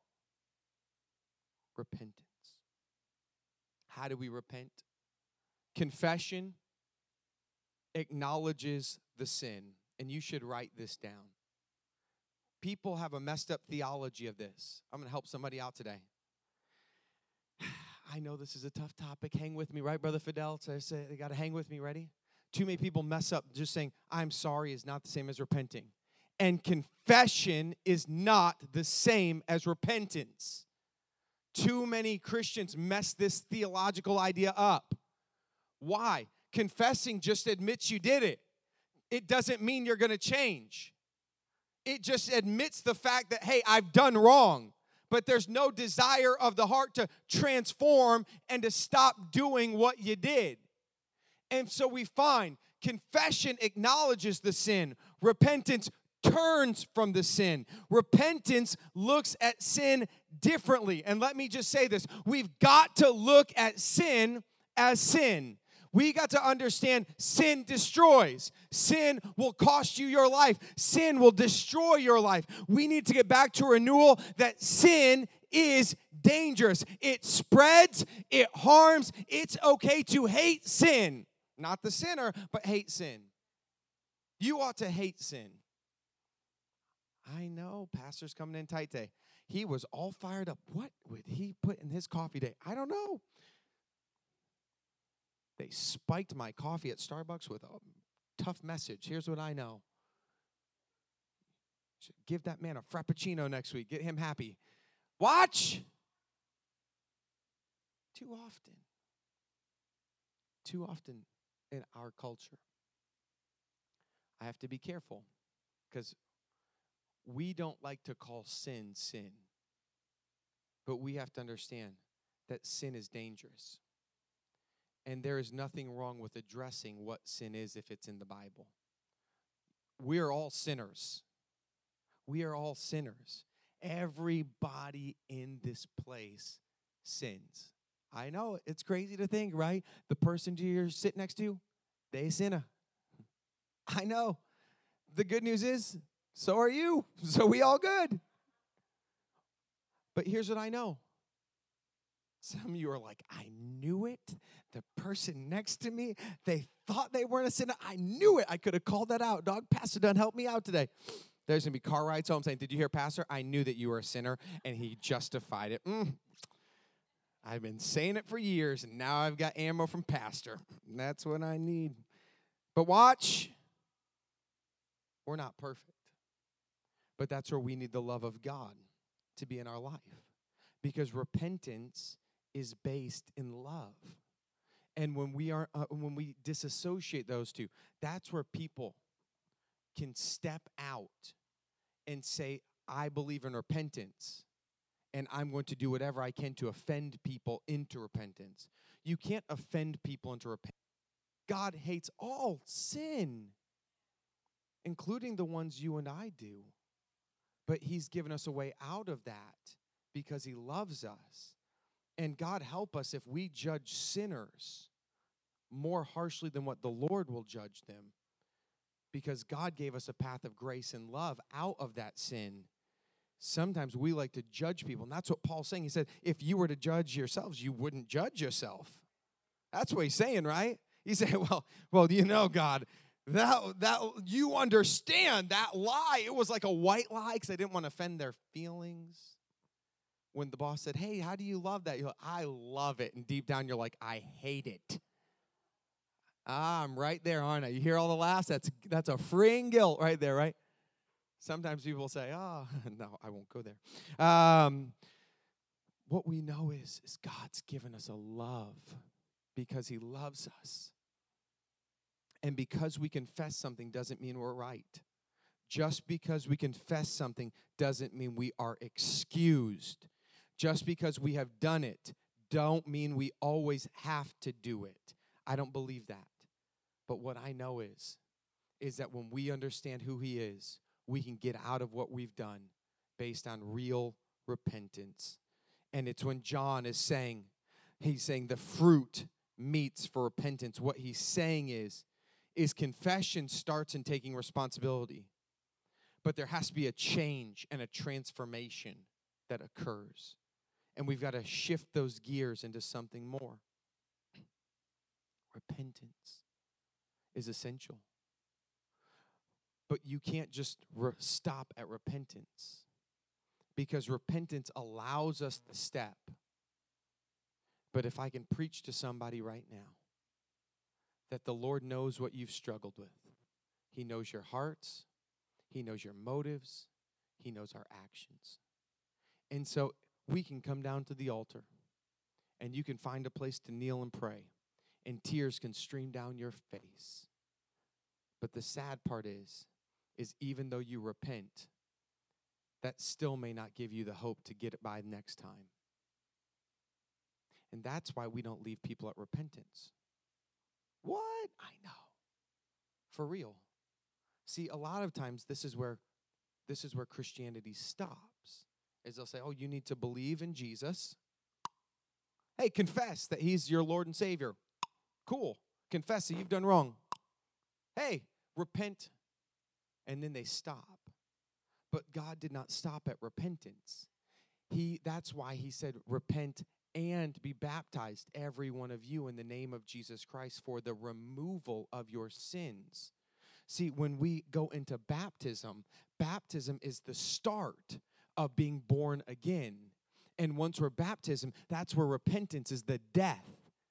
Repentance. How do we repent? Confession acknowledges the sin. And you should write this down. People have a messed up theology of this. I'm going to help somebody out today. I know this is a tough topic. Hang with me, right, Brother Fidel? So I say, they got to hang with me. Ready? Too many people mess up just saying, I'm sorry is not the same as repenting. And confession is not the same as repentance. Too many Christians mess this theological idea up. Why? Confessing just admits you did it. It doesn't mean you're going to change. It just admits the fact that, hey, I've done wrong. but there's no desire of the heart to transform and to stop doing what you did. And so we find confession acknowledges the sin. Repentance turns from the sin. Repentance looks at sin differently. And let me just say this. We've got to look at sin as sin. We got to understand sin destroys. Sin will cost you your life. Sin will destroy your life. We need to get back to renewal that sin is dangerous. It spreads, it harms. It's okay to hate sin. Not the sinner, but hate sin. You ought to hate sin. I know, pastor's coming in tight today. He was all fired up. What would he put in his coffee day? I don't know. They spiked my coffee at Starbucks with a tough message. Here's what I know. Should give that man a Frappuccino next week. Get him happy. Watch. Too often. Too often in our culture. I have to be careful because we don't like to call sin sin. But we have to understand that sin is dangerous. And there is nothing wrong with addressing what sin is if it's in the Bible. We are all sinners. We are all sinners. Everybody in this place sins. I know, it's crazy to think, right? The person you're sitting next to, they sinner. I know. The good news is, so are you. So we all good. But here's what I know. Some of you are like, I knew it. The person next to me, they thought they weren't a sinner. I knew it. I could have called that out. Dog, Pastor done help me out today. There's going to be car rides home saying, did you hear, Pastor? I knew that you were a sinner, and he justified it. Mm. I've been saying it for years, and now I've got ammo from Pastor. And that's what I need. But watch. We're not perfect. But that's where we need the love of God to be in our life. Because repentance is based in love. And when we are uh, when we disassociate those two, that's where people can step out and say, I believe in repentance, and I'm going to do whatever I can to offend people into repentance. You can't offend people into repentance. God hates all sin, including the ones you and I do. But he's given us a way out of that because he loves us. And God help us if we judge sinners more harshly than what the Lord will judge them. Because God gave us a path of grace and love out of that sin. Sometimes we like to judge people. And that's what Paul's saying. He said, if you were to judge yourselves, you wouldn't judge yourself. That's what he's saying, right? He said, well, well, you know, God, that, that you understand that lie. It was like a white lie because I didn't want to offend their feelings. When the boss said, hey, how do you love that? You're like, I love it. And deep down, you're like, I hate it. Ah, I'm right there, aren't I? You hear all the laughs? That's, that's a freeing guilt right there, right? Sometimes people say, oh, no, I won't go there. Um, what we know is, is God's given us a love because he loves us. And because we confess something doesn't mean we're right. Just because we confess something doesn't mean we are excused. Just because we have done it don't mean we always have to do it. I don't believe that. But what I know is, is that when we understand who he is, we can get out of what we've done based on real repentance. And it's when John is saying, he's saying the fruit meets for repentance. What he's saying is, is confession starts in taking responsibility. But there has to be a change and a transformation that occurs. And we've got to shift those gears into something more. Repentance is essential. But you can't just re- stop at repentance. Because repentance allows us the step. But if I can preach to somebody right now that the Lord knows what you've struggled with. He knows your hearts. He knows your motives. He knows our actions. And so we can come down to the altar and you can find a place to kneel and pray and tears can stream down your face. But the sad part is, is even though you repent, that still may not give you the hope to get it by next time. And that's why we don't leave people at repentance. What? I know. For real. See, a lot of times this is where this is where Christianity stops. Is they'll say, "Oh, you need to believe in Jesus. Hey, confess that he's your Lord and Savior. Cool. Confess that you've done wrong. Hey, repent." And then they stop. But God did not stop at repentance. He that's why he said, "Repent and be baptized, every one of you, in the name of Jesus Christ for the removal of your sins." See, when we go into baptism, baptism is the start of being born again. And once we're baptism, that's where repentance is the death.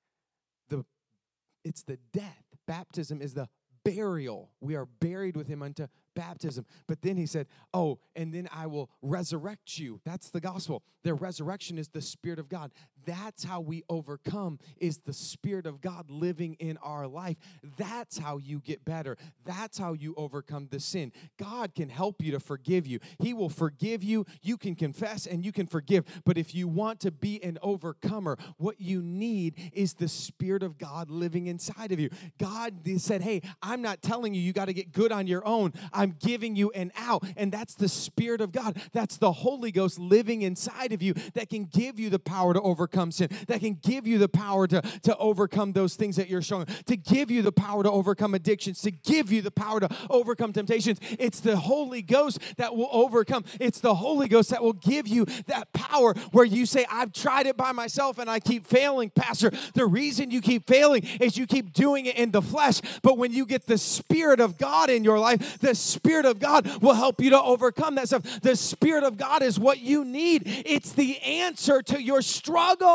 The it's the death. Baptism is the burial. We are buried with him unto baptism. But then he said, "Oh, and then I will resurrect you." That's the gospel. The resurrection is the Spirit of God. That's how we overcome, is the Spirit of God living in our life. That's how you get better. That's how you overcome the sin. God can help you to forgive you. He will forgive you. You can confess and you can forgive. But if you want to be an overcomer, what you need is the Spirit of God living inside of you. God said, "Hey, I'm not telling you you got to get good on your own. I'm giving you an out." And that's the Spirit of God. That's the Holy Ghost living inside of you that can give you the power to overcome sin, that can give you the power to, to overcome those things that you're showing, to give you the power to overcome addictions, to give you the power to overcome temptations. It's the Holy Ghost that will overcome. It's the Holy Ghost that will give you that power where you say, "I've tried it by myself and I keep failing, Pastor." The reason you keep failing is you keep doing it in the flesh. But when you get the Spirit of God in your life, the Spirit of God will help you to overcome that stuff. The Spirit of God is what you need. It's the answer to your struggle.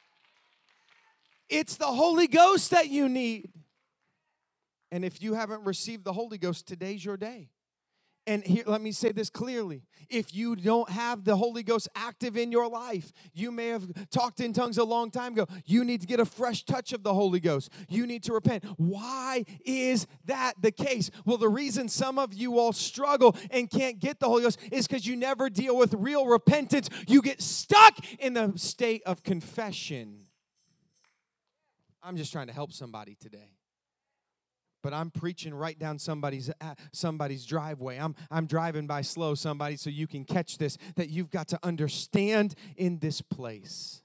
It's the Holy Ghost that you need. And if you haven't received the Holy Ghost, today's your day. And here, let me say this clearly. If you don't have the Holy Ghost active in your life, you may have talked in tongues a long time ago. You need to get a fresh touch of the Holy Ghost. You need to repent. Why is that the case? Well, the reason some of you all struggle and can't get the Holy Ghost is because you never deal with real repentance. You get stuck in the state of confession. I'm just trying to help somebody today. But I'm preaching right down somebody's uh, somebody's driveway. I'm, I'm driving by slow, somebody, so you can catch this, that you've got to understand in this place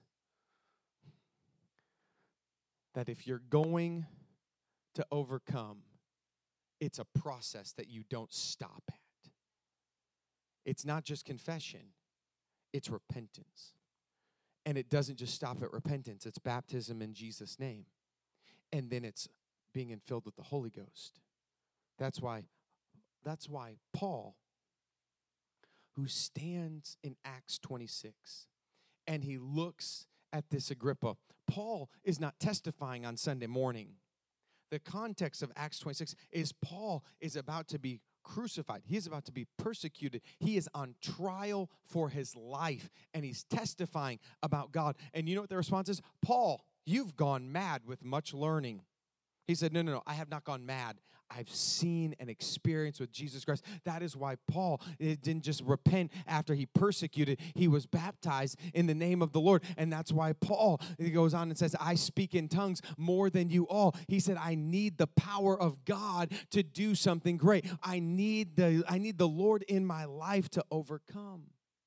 that if you're going to overcome, it's a process that you don't stop at. It's not just confession, it's repentance. And it doesn't just stop at repentance. It's baptism in Jesus' name. And then it's being filled with the Holy Ghost. That's why, that's why Paul, who stands in Acts twenty-six, and he looks at this Agrippa. Paul is not testifying on Sunday morning. The context of Acts twenty-six is Paul is about to be crucified. He is about to be persecuted. He is on trial for his life, and he's testifying about God. And you know what the response is? "Paul, you've gone mad with much learning." He said, no, no, no, I have not gone mad. I've seen and experienced with Jesus Christ. That is why Paul didn't just repent after he persecuted. He was baptized in the name of the Lord. And that's why Paul, he goes on and says, "I speak in tongues more than you all." He said, I need the power of God to do something great. I need the, I need the Lord in my life to overcome.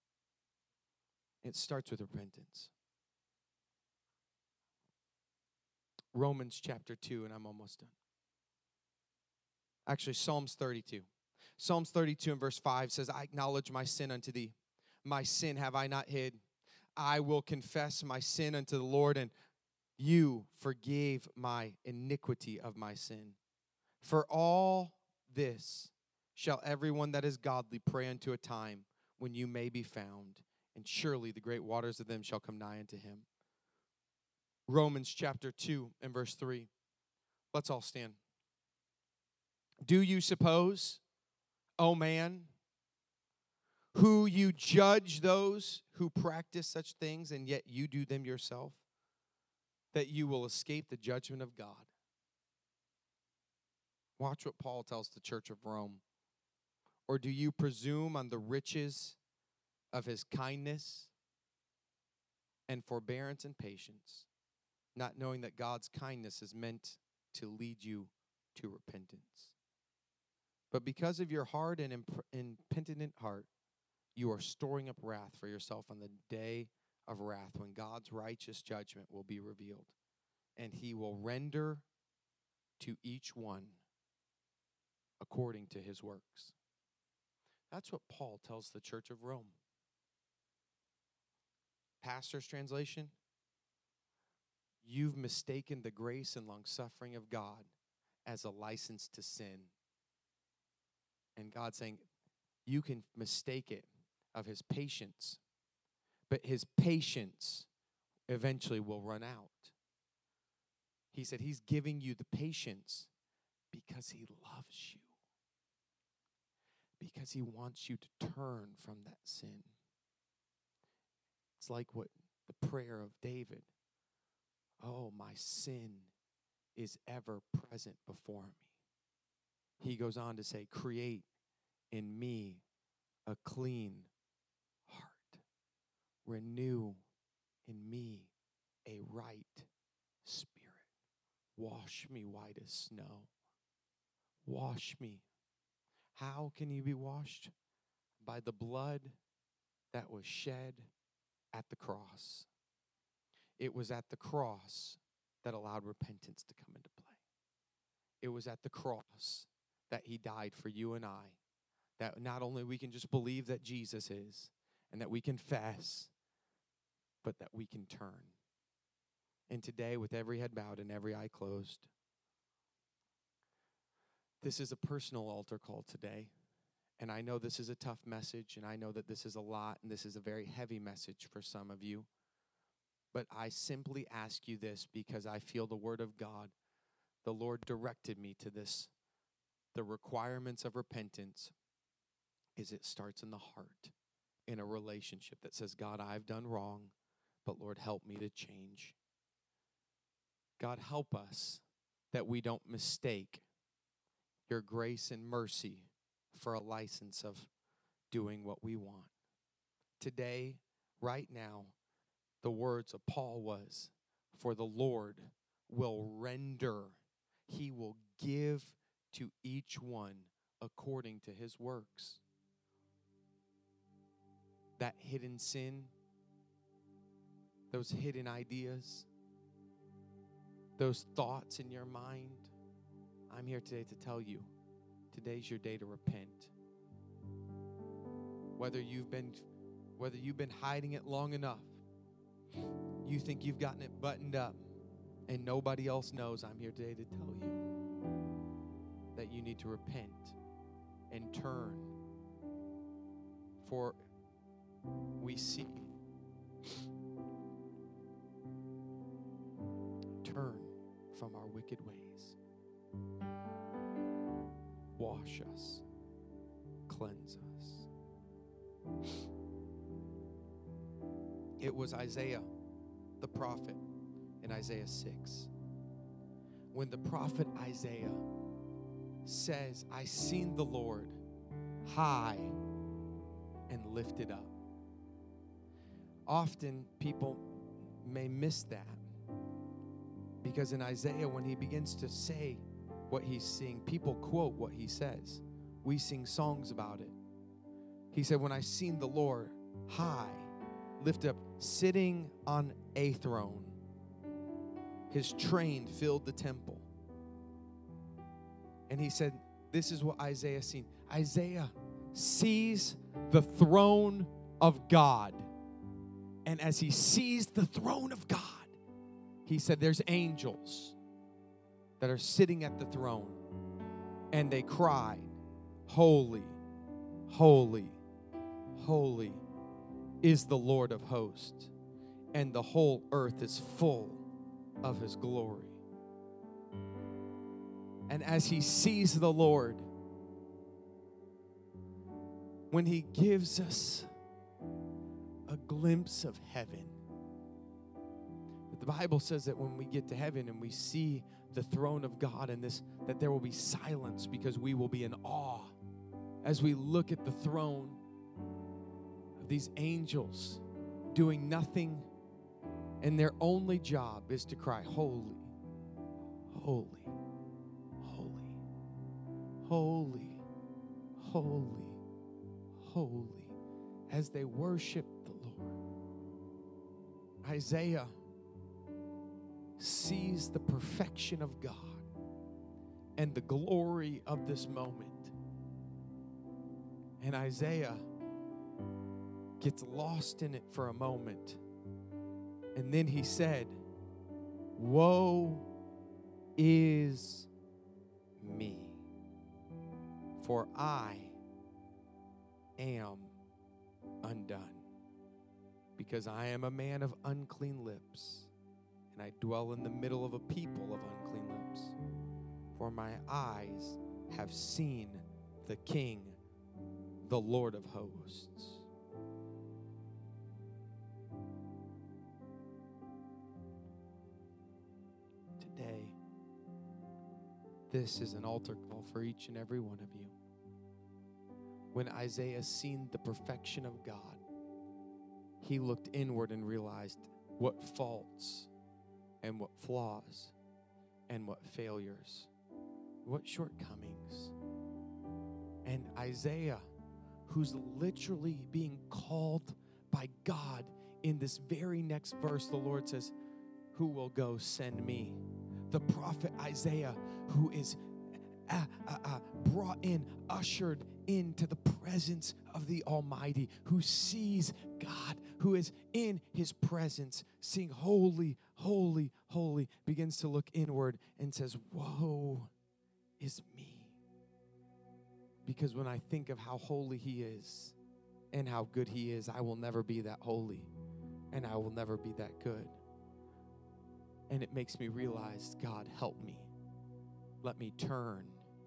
It starts with repentance. Romans chapter two, and I'm almost done. Actually, Psalms thirty-two. Psalms thirty-two and verse five says, "I acknowledge my sin unto thee. My sin have I not hid. I will confess my sin unto the Lord, and you forgave my iniquity of my sin. For all this shall everyone that is godly pray unto a time when you may be found, and surely the great waters of them shall come nigh unto him." Romans chapter two and verse three. Let's all stand. "Do you suppose, O man, who you judge those who practice such things, and yet you do them yourself, that you will escape the judgment of God?" Watch what Paul tells the church of Rome. "Or do you presume on the riches of his kindness and forbearance and patience, not knowing that God's kindness is meant to lead you to repentance. But because of your hard and imp- impenitent heart, you are storing up wrath for yourself on the day of wrath when God's righteous judgment will be revealed, and he will render to each one according to his works. That's what Paul tells the church of Rome. Pastor's translation, you've mistaken the grace and long-suffering of God as a license to sin. And God's saying, you can mistake it of his patience, but his patience eventually will run out. He said he's giving you the patience because he loves you, because he wants you to turn from that sin. It's like what the prayer of David. Oh, my sin is ever present before me. He goes on to say, create in me a clean heart. Renew in me a right spirit. Wash me white as snow. Wash me. How can you be washed? By the blood that was shed at the cross. It was at the cross that allowed repentance to come into play. It was at the cross that he died for you and I. That not only we can just believe that Jesus is and that we confess, but that we can turn. And today, with every head bowed and every eye closed, this is a personal altar call today. And I know this is a tough message, and I know that this is a lot, and this is a very heavy message for some of you. But I simply ask you this because I feel the word of God. The Lord directed me to this. The requirements of repentance is it starts in the heart, in a relationship that says, God, I've done wrong, but Lord, help me to change. God, help us that we don't mistake your grace and mercy for a license of doing what we want. Today, right now, the words of Paul was, for the Lord will render, he will give to each one according to his works. That hidden sin, those hidden ideas, those thoughts in your mind, I'm here today to tell you, today's your day to repent. Whether you've been, whether you've been hiding it long enough, you think you've gotten it buttoned up and nobody else knows, I'm here today to tell you that you need to repent and turn. For we see, turn from our wicked ways. Wash us, cleanse us. It was Isaiah, the prophet, in Isaiah six. When the prophet Isaiah says, I seen the Lord high and lifted up. Often people may miss that because in Isaiah, when he begins to say what he's seeing, people quote what he says. We sing songs about it. He said, when I seen the Lord high, lifted up, sitting on a throne, his train filled the temple. And he said, this is what Isaiah seen. Isaiah sees the throne of God. And as he sees the throne of God, he said, there's angels that are sitting at the throne. And they cried, holy, holy, holy is the Lord of hosts. And the whole earth is full of his glory. And as he sees the Lord, when he gives us a glimpse of heaven, the Bible says that when we get to heaven and we see the throne of God and this, that there will be silence because we will be in awe as we look at the throne of these angels doing nothing, and their only job is to cry, holy, holy, holy, holy, holy, holy, as they worship the Lord. Isaiah sees the perfection of God and the glory of this moment. And Isaiah gets lost in it for a moment. And then he said, woe is me, for I am undone, because I am a man of unclean lips, and I dwell in the middle of a people of unclean lips. For my eyes have seen the King, the Lord of hosts. Today, this is an altar call for each and every one of you. When Isaiah seen the perfection of God, he looked inward and realized what faults and what flaws and what failures, what shortcomings. And Isaiah, who's literally being called by God in this very next verse, the Lord says, who will go send me? The prophet Isaiah, who is uh, uh, uh, brought in, ushered into the presence of the Almighty, who sees God, who is in his presence, seeing holy, holy, holy, begins to look inward and says, woe is me. Because when I think of how holy he is and how good he is, I will never be that holy and I will never be that good. And it makes me realize, God, help me. Let me turn.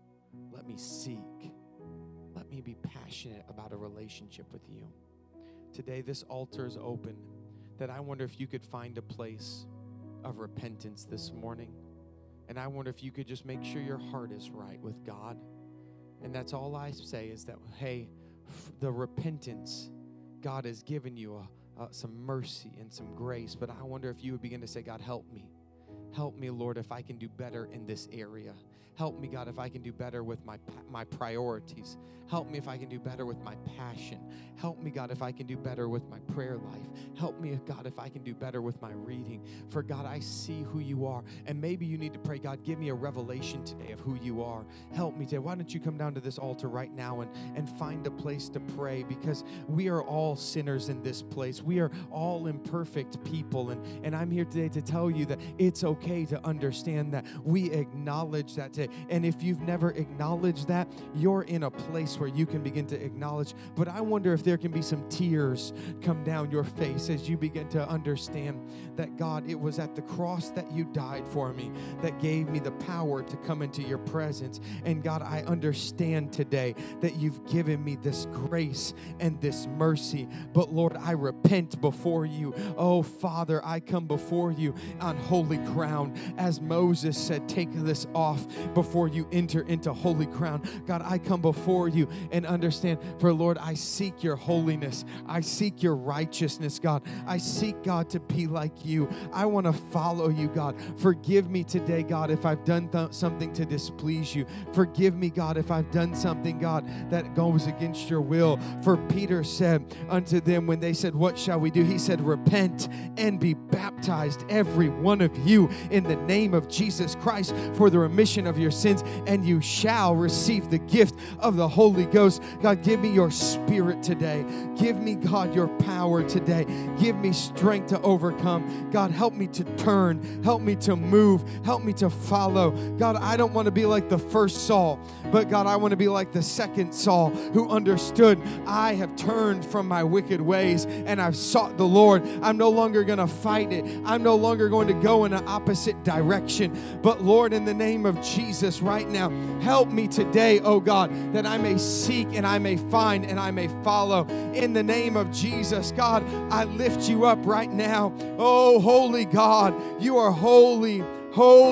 Let me seek. Let me be passionate about a relationship with you. Today, this altar is open, that I wonder if you could find a place of repentance this morning. And I wonder if you could just make sure your heart is right with God. And that's all I say is that, hey, f- the repentance, God has given you a, uh, some mercy and some grace. But I wonder if you would begin to say, God, help me. Help me, Lord, if I can do better in this area. Help me, God, if I can do better with my my priorities. Help me if I can do better with my passion. Help me, God, if I can do better with my prayer life. Help me, God, if I can do better with my reading. For, God, I see who you are. And maybe you need to pray, God, give me a revelation today of who you are. Help me today. Why don't you come down to this altar right now and, and find a place to pray, because we are all sinners in this place. We are all imperfect people. And, and I'm here today to tell you that it's okay to understand that. We acknowledge that today. And if you've never acknowledged that, you're in a place where you can begin to acknowledge. But I wonder if there can be some tears come down your face as you begin to understand that, God, it was at the cross that you died for me that gave me the power to come into your presence. And God, I understand today that you've given me this grace and this mercy. But Lord, I repent before you. Oh, Father, I come before you on holy ground. As Moses said, take this off before you enter into holy ground. God, I come before you and understand, for Lord, I seek your holiness. I seek your righteousness, God. I seek, God, to be like you. I want to follow you, God. Forgive me today, God, if I've done th- something to displease you. Forgive me, God, if I've done something, God, that goes against your will. For Peter said unto them when they said, what shall we do? He said, repent and be baptized, every one of you, in the name of Jesus Christ, for the remission of your sins, and you shall receive the gift of the Holy Ghost. God, give me your spirit today. Give me, God, your power today. Give me strength to overcome. God, help me to turn. Help me to move. Help me to follow. God, I don't want to be like the first Saul, but God, I want to be like the second Saul, who understood, I have turned from my wicked ways and I've sought the Lord. I'm no longer going to fight it. I'm no longer going to go in an opposite direction. But Lord, in the name of Jesus right now, help me today, oh God, that I may seek and I may find and I may follow. In the name of Jesus, God, I lift you up right now. Oh, holy God, you are holy, holy,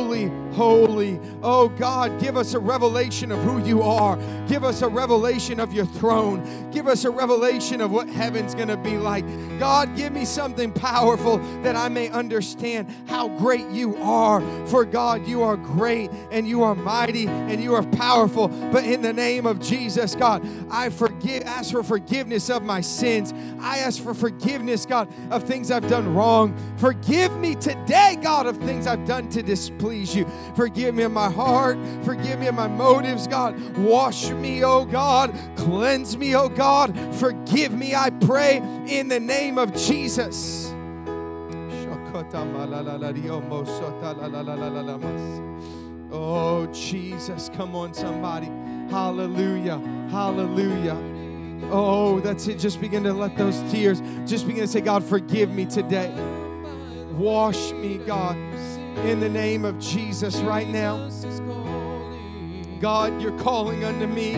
holy. Oh God, give us a revelation of who you are. Give us a revelation of your throne. Give us a revelation of what heaven's going to be like. God, give me something powerful that I may understand how great you are. For God, you are great and you are mighty and you are powerful. But in the name of Jesus, God, I forgive, ask for forgiveness of my sins. I ask for forgiveness, God, of things I've done wrong. Forgive me today, God, of things I've done to displease you. Forgive me of my heart. Forgive me of my motives, God. Wash me, oh God. Cleanse me, oh God. Forgive me, I pray, in the name of Jesus. Oh, Jesus. Come on, somebody. Hallelujah. Hallelujah. Oh, that's it. Just begin to let those tears, just begin to say, God, forgive me today. Wash me, God, in the name of Jesus right now. God, you're calling unto me.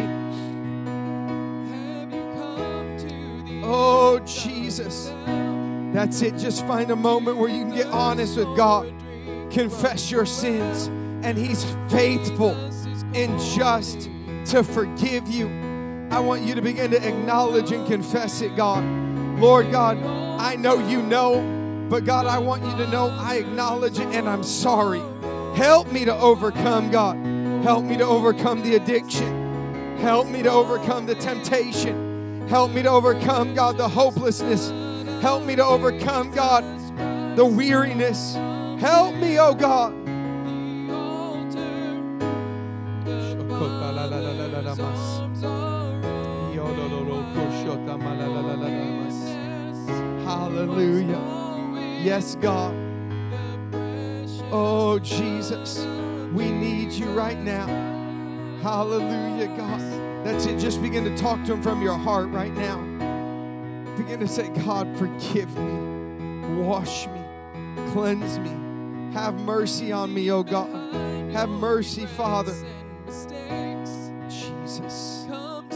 Oh, Jesus. That's it. Just find a moment where you can get honest with God. Confess your sins, and He's faithful and just to forgive you. I want you to begin to acknowledge and confess it, God. Lord God, I know you know, but God, I want you to know I acknowledge it and I'm sorry. Help me to overcome, God. Help me to overcome the addiction. Help me to overcome the temptation. Help me to overcome, God, the hopelessness. Help me to overcome, God, the weariness. Help me, oh God. Hallelujah. Yes, God. Oh, Jesus. We need you right now. Hallelujah, God. That's it. Just begin to talk to Him from your heart right now. Begin to say, God, forgive me. Wash me. Cleanse me. Have mercy on me, oh God. Have mercy, Father. Jesus.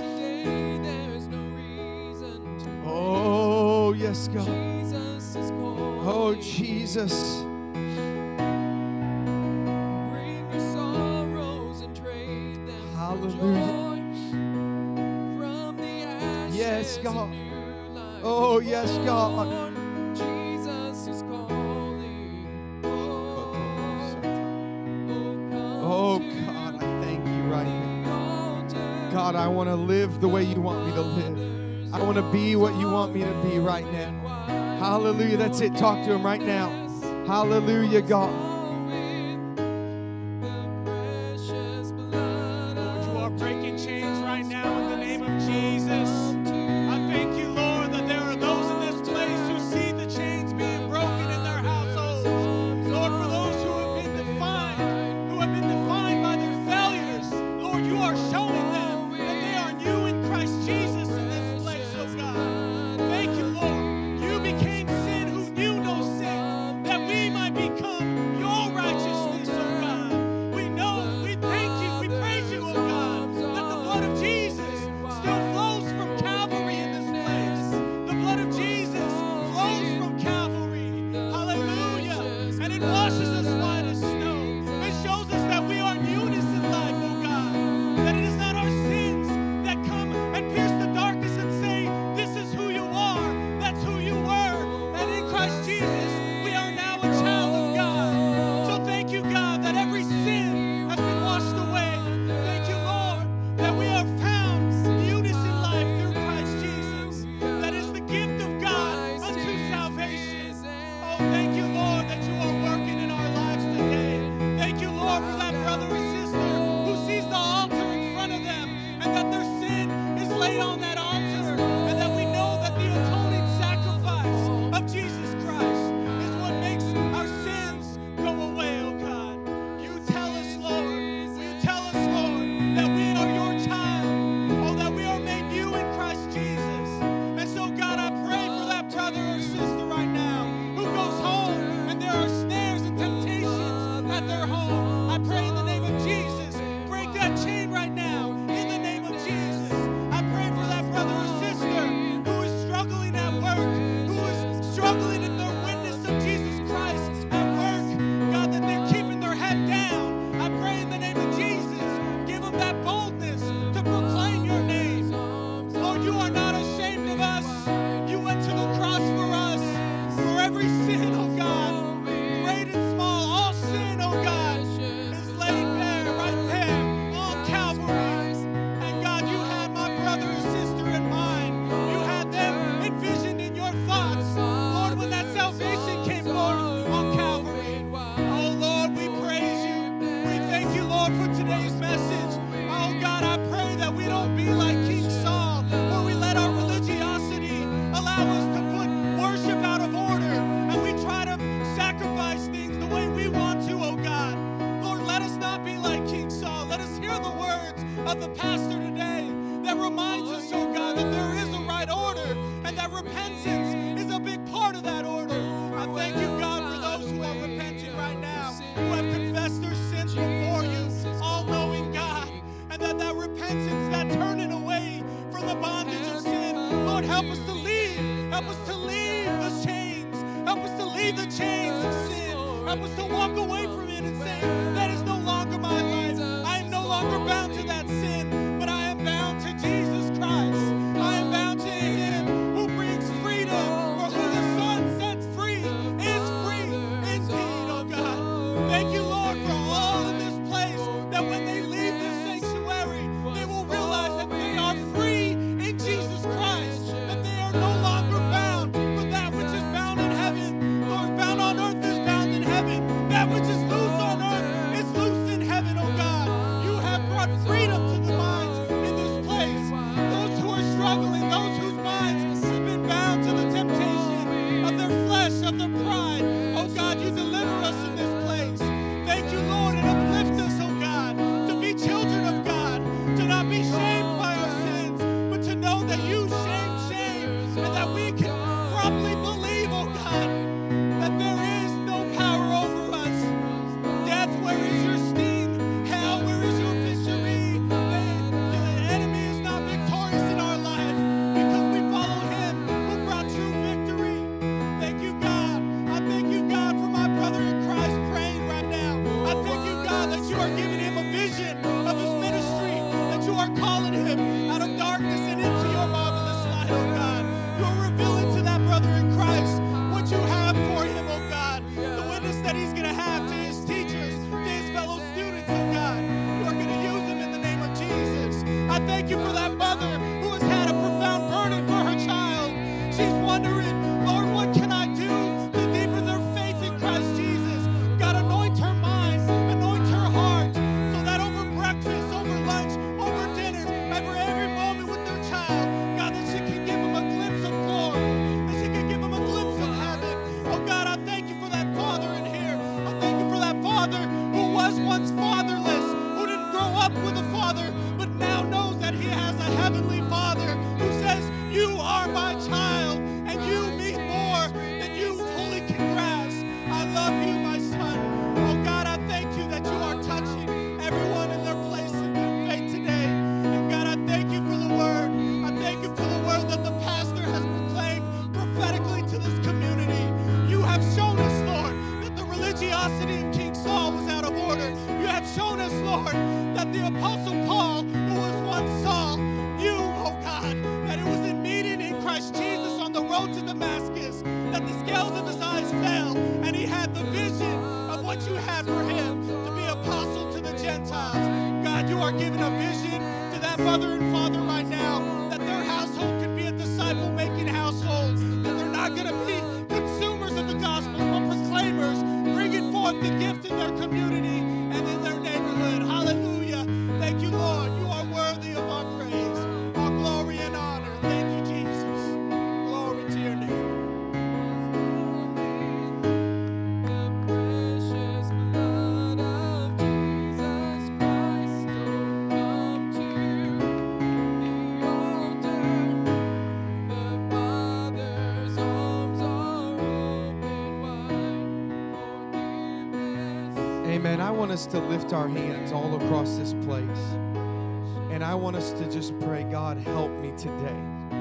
Oh, yes, God. Oh, Jesus. Hallelujah. Yes, God. Oh, yes, God. Jesus is calling. Oh, God, I thank you right now. God, I want to live the way you want me to live. I want to be what you want me to be right now. Hallelujah. That's it. Talk to Him right now. Hallelujah, God. repentance is a big part of that order. I thank you, God, for those who are repenting right now, who have confessed their sins before you, all-knowing God, and that that repentance, that turning away from the bondage of sin, Lord, help us to leave. Help us to leave the chains. Help us to leave the chains of sin. Help us to walk away from it and say, that is no longer my life. I am no longer bound to that sin, but I am bound to Jesus Christ. I am bound to Him who brings freedom, for who the Son sets free is free indeed, oh God. Thank you, Lord, for all in this place, that when they leave this sanctuary, they will realize that they are free in Jesus Christ, that they are no longer bound with that which is bound in heaven. Lord, bound on earth is bound in heaven. That which is loose on earth is loose in heaven, oh God. You have brought freedom to the minds in this place. Those who are struggling, those whose minds have been bound to the temptation of their flesh, of their pride. Oh God, you deliver us in this place. Thank you, Lord, and uplift us, oh God, to be children of God, to not be shamed by our sins, but to know that you shame shame, and that we can properly believe, oh God, that there is no power over us. Death, where is your sting? Hell, where is your victory? The, the enemy is not victorious in our life because we follow Him who brought true victory. Thank you, God. I thank you, God, for my brother in Christ praying right now. I thank you, God, that you are giving him a vision of his ministry, that you are calling him out of darkness and into your marvelous light, oh God. You are revealing to that brother in Christ what you have for him, oh God. The witness that he's going to have to his teachers, to his fellow students, oh God. You are going to use him in the name of Jesus. I thank you for that mother who has had a profound burden for her child. She's wondering, Lord, what can I do to deepen their faith in Christ Jesus? God, anoint her mind, anoint her heart, so that over breakfast, over lunch, over dinner, over every moment with their child, God, that she can give them a glimpse of glory, that she can give them a glimpse of heaven. Oh God, I thank you for that father in here. I thank you for that father who was once fatherless, who didn't grow up with a father, but now knows that he has a heavenly Father who says, you are my child, and you mean more than you fully can grasp. I love you, my son. Oh God, I thank you that you are touching everyone in their place in their faith today. And God, I thank you for the word. I thank you for the word that the pastor has proclaimed prophetically to this community. You have shown us, Lord, that the religiosity of King Saul was out of order. You have shown us, Lord, that the Apostle Paul, who was once Saul, knew, oh God, that it was in meeting in Christ Jesus on the road to Damascus that the scales of his eyes fell, and he had the vision of what you had for him to be apostle to the Gentiles. God, you are giving a vision to that mother and father right now, that their household could be a disciple-making household, that they're not going to be consumers of the gospel, but proclaimers, bringing forth the gift in their community and in their neighborhood. Hallelujah. Thank you, Lord. You are worthy of our praise, our glory and honor. Thank you, Jesus. Glory to your name. Amen. I want us to lift our hands all across this place. And I want us to just pray, God, help me today.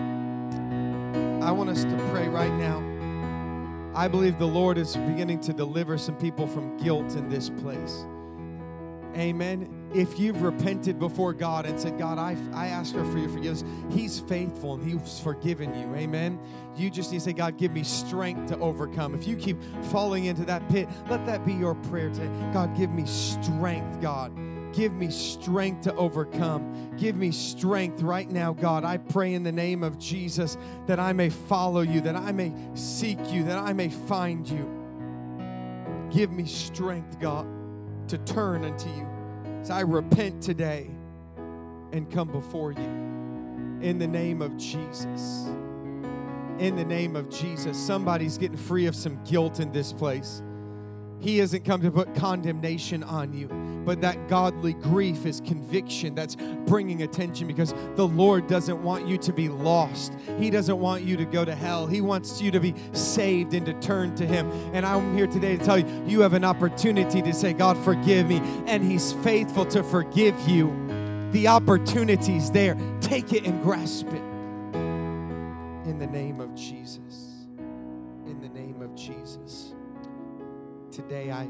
I want us to pray right now. I believe the Lord is beginning to deliver some people from guilt in this place. Amen. If you've repented before God and said, God, I, I ask her for your forgiveness, He's faithful and He's forgiven you. Amen. You just need to say, God, give me strength to overcome. If you keep falling into that pit, let that be your prayer today. God, give me strength, God. Give me strength to overcome. Give me strength right now, God. I pray in the name of Jesus that I may follow you, that I may seek you, that I may find you. Give me strength, God, to turn unto you. So I repent today and come before you in the name of Jesus. In the name of Jesus. Somebody's getting free of some guilt in this place. He hasn't come to put condemnation on you, but that godly grief is conviction that's bringing attention, because the Lord doesn't want you to be lost. He doesn't want you to go to hell. He wants you to be saved and to turn to Him. And I'm here today to tell you, you have an opportunity to say, God, forgive me. And He's faithful to forgive you. The opportunity's there. Take it and grasp it. In the name of Jesus. In the name of Jesus. Today, I,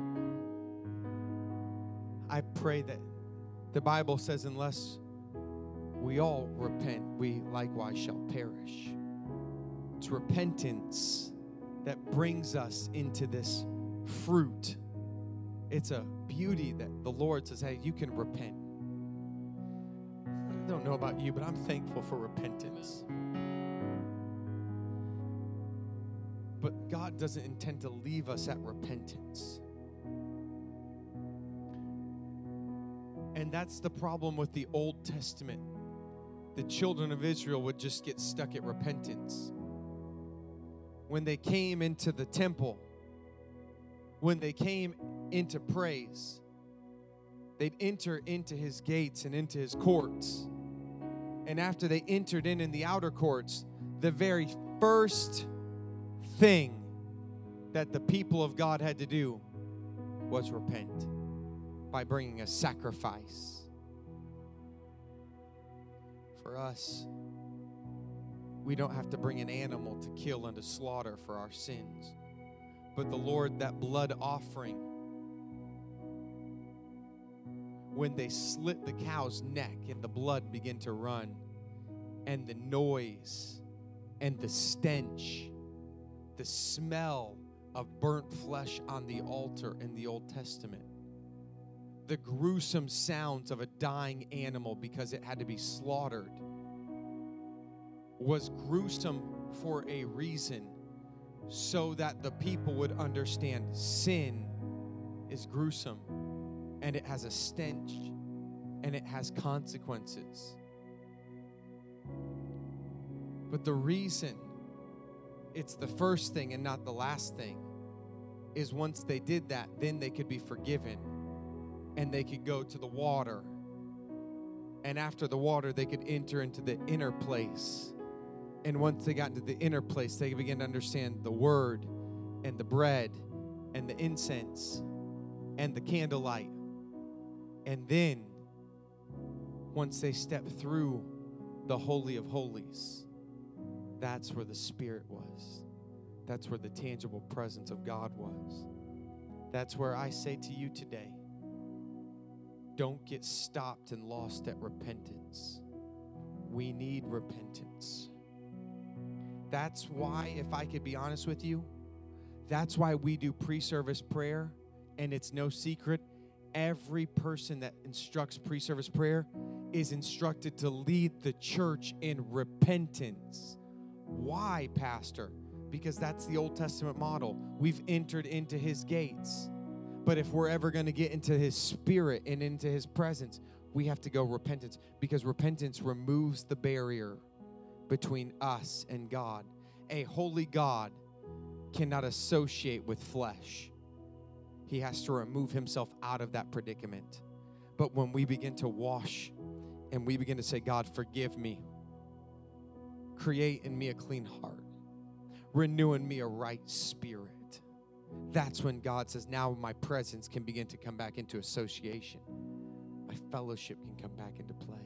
I pray that the Bible says, unless we all repent, we likewise shall perish. It's repentance that brings us into this fruit. It's a beauty that the Lord says, hey, you can repent. I don't know about you, but I'm thankful for repentance. But God doesn't intend to leave us at repentance. And that's the problem with the Old Testament. The children of Israel would just get stuck at repentance. When they came into the temple, when they came into praise, they'd enter into His gates and into His courts. And after they entered in in the outer courts, the very first thing that the people of God had to do was repent by bringing a sacrifice. For us, we don't have to bring an animal to kill and to slaughter for our sins. But the Lord, that blood offering, when they slit the cow's neck and the blood began to run, and the noise and the stench, the smell of burnt flesh on the altar in the Old Testament, the gruesome sounds of a dying animal because it had to be slaughtered, was gruesome for a reason, so that the people would understand sin is gruesome, and it has a stench, and it has consequences. But the reason it's the first thing and not the last thing is once they did that, then they could be forgiven and they could go to the water. And after the water, they could enter into the inner place. And once they got into the inner place, they began to understand the word and the bread and the incense and the candlelight. And then, once they stepped through the Holy of Holies, that's where the Spirit was. That's where the tangible presence of God was. That's where I say to you today, don't get stopped and lost at repentance. We need repentance. That's why, if I could be honest with you, that's why we do pre-service prayer, and it's no secret. Every person that instructs pre-service prayer is instructed to lead the church in repentance. Why, Pastor? Because that's the Old Testament model. We've entered into His gates. But if we're ever going to get into His Spirit and into His presence, we have to go repentance, because repentance removes the barrier between us and God. A holy God cannot associate with flesh. He has to remove Himself out of that predicament. But when we begin to wash and we begin to say, God, forgive me, create in me a clean heart, renew in me a right spirit, that's when God says, now my presence can begin to come back into association. My fellowship can come back into play.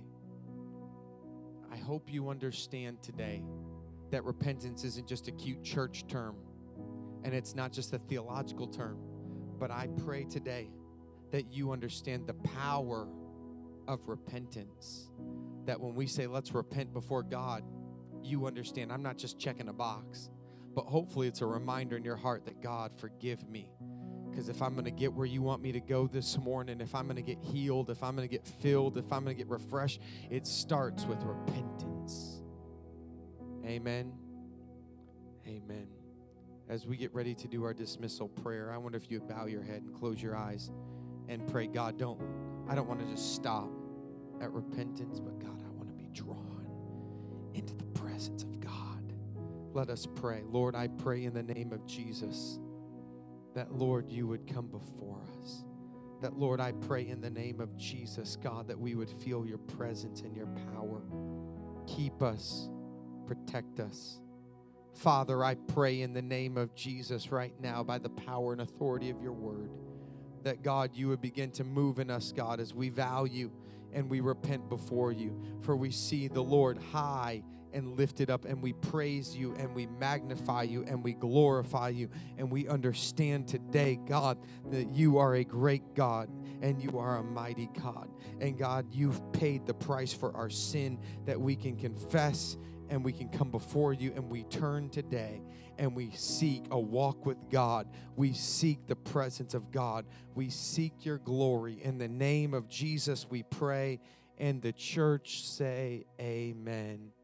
I hope you understand today that repentance isn't just a cute church term, and it's not just a theological term, but I pray today that you understand the power of repentance, that when we say let's repent before God, you understand I'm not just checking a box, but hopefully it's a reminder in your heart that God, forgive me. Because if I'm going to get where you want me to go this morning, if I'm going to get healed, if I'm going to get filled, if I'm going to get refreshed, it starts with repentance. Amen. Amen. As we get ready to do our dismissal prayer, I wonder if you would bow your head and close your eyes and pray, God, don't, I don't want to just stop at repentance, but God, I want to be drawn into the presence of God. Let us pray. Lord, I pray in the name of Jesus that, Lord, you would come before us. That, Lord, I pray in the name of Jesus, God, that we would feel your presence and your power. Keep us, protect us. Father, I pray in the name of Jesus right now, by the power and authority of your word, that, God, you would begin to move in us, God, as we value and we repent before you. For we see the Lord high and lifted up, and we praise you and we magnify you and we glorify you, and we understand today, God, that you are a great God and you are a mighty God. And God, you've paid the price for our sin, that we can confess and we can come before you, and we turn today and we seek a walk with God. We seek the presence of God. We seek your glory. In the name of Jesus we pray, and the church say amen.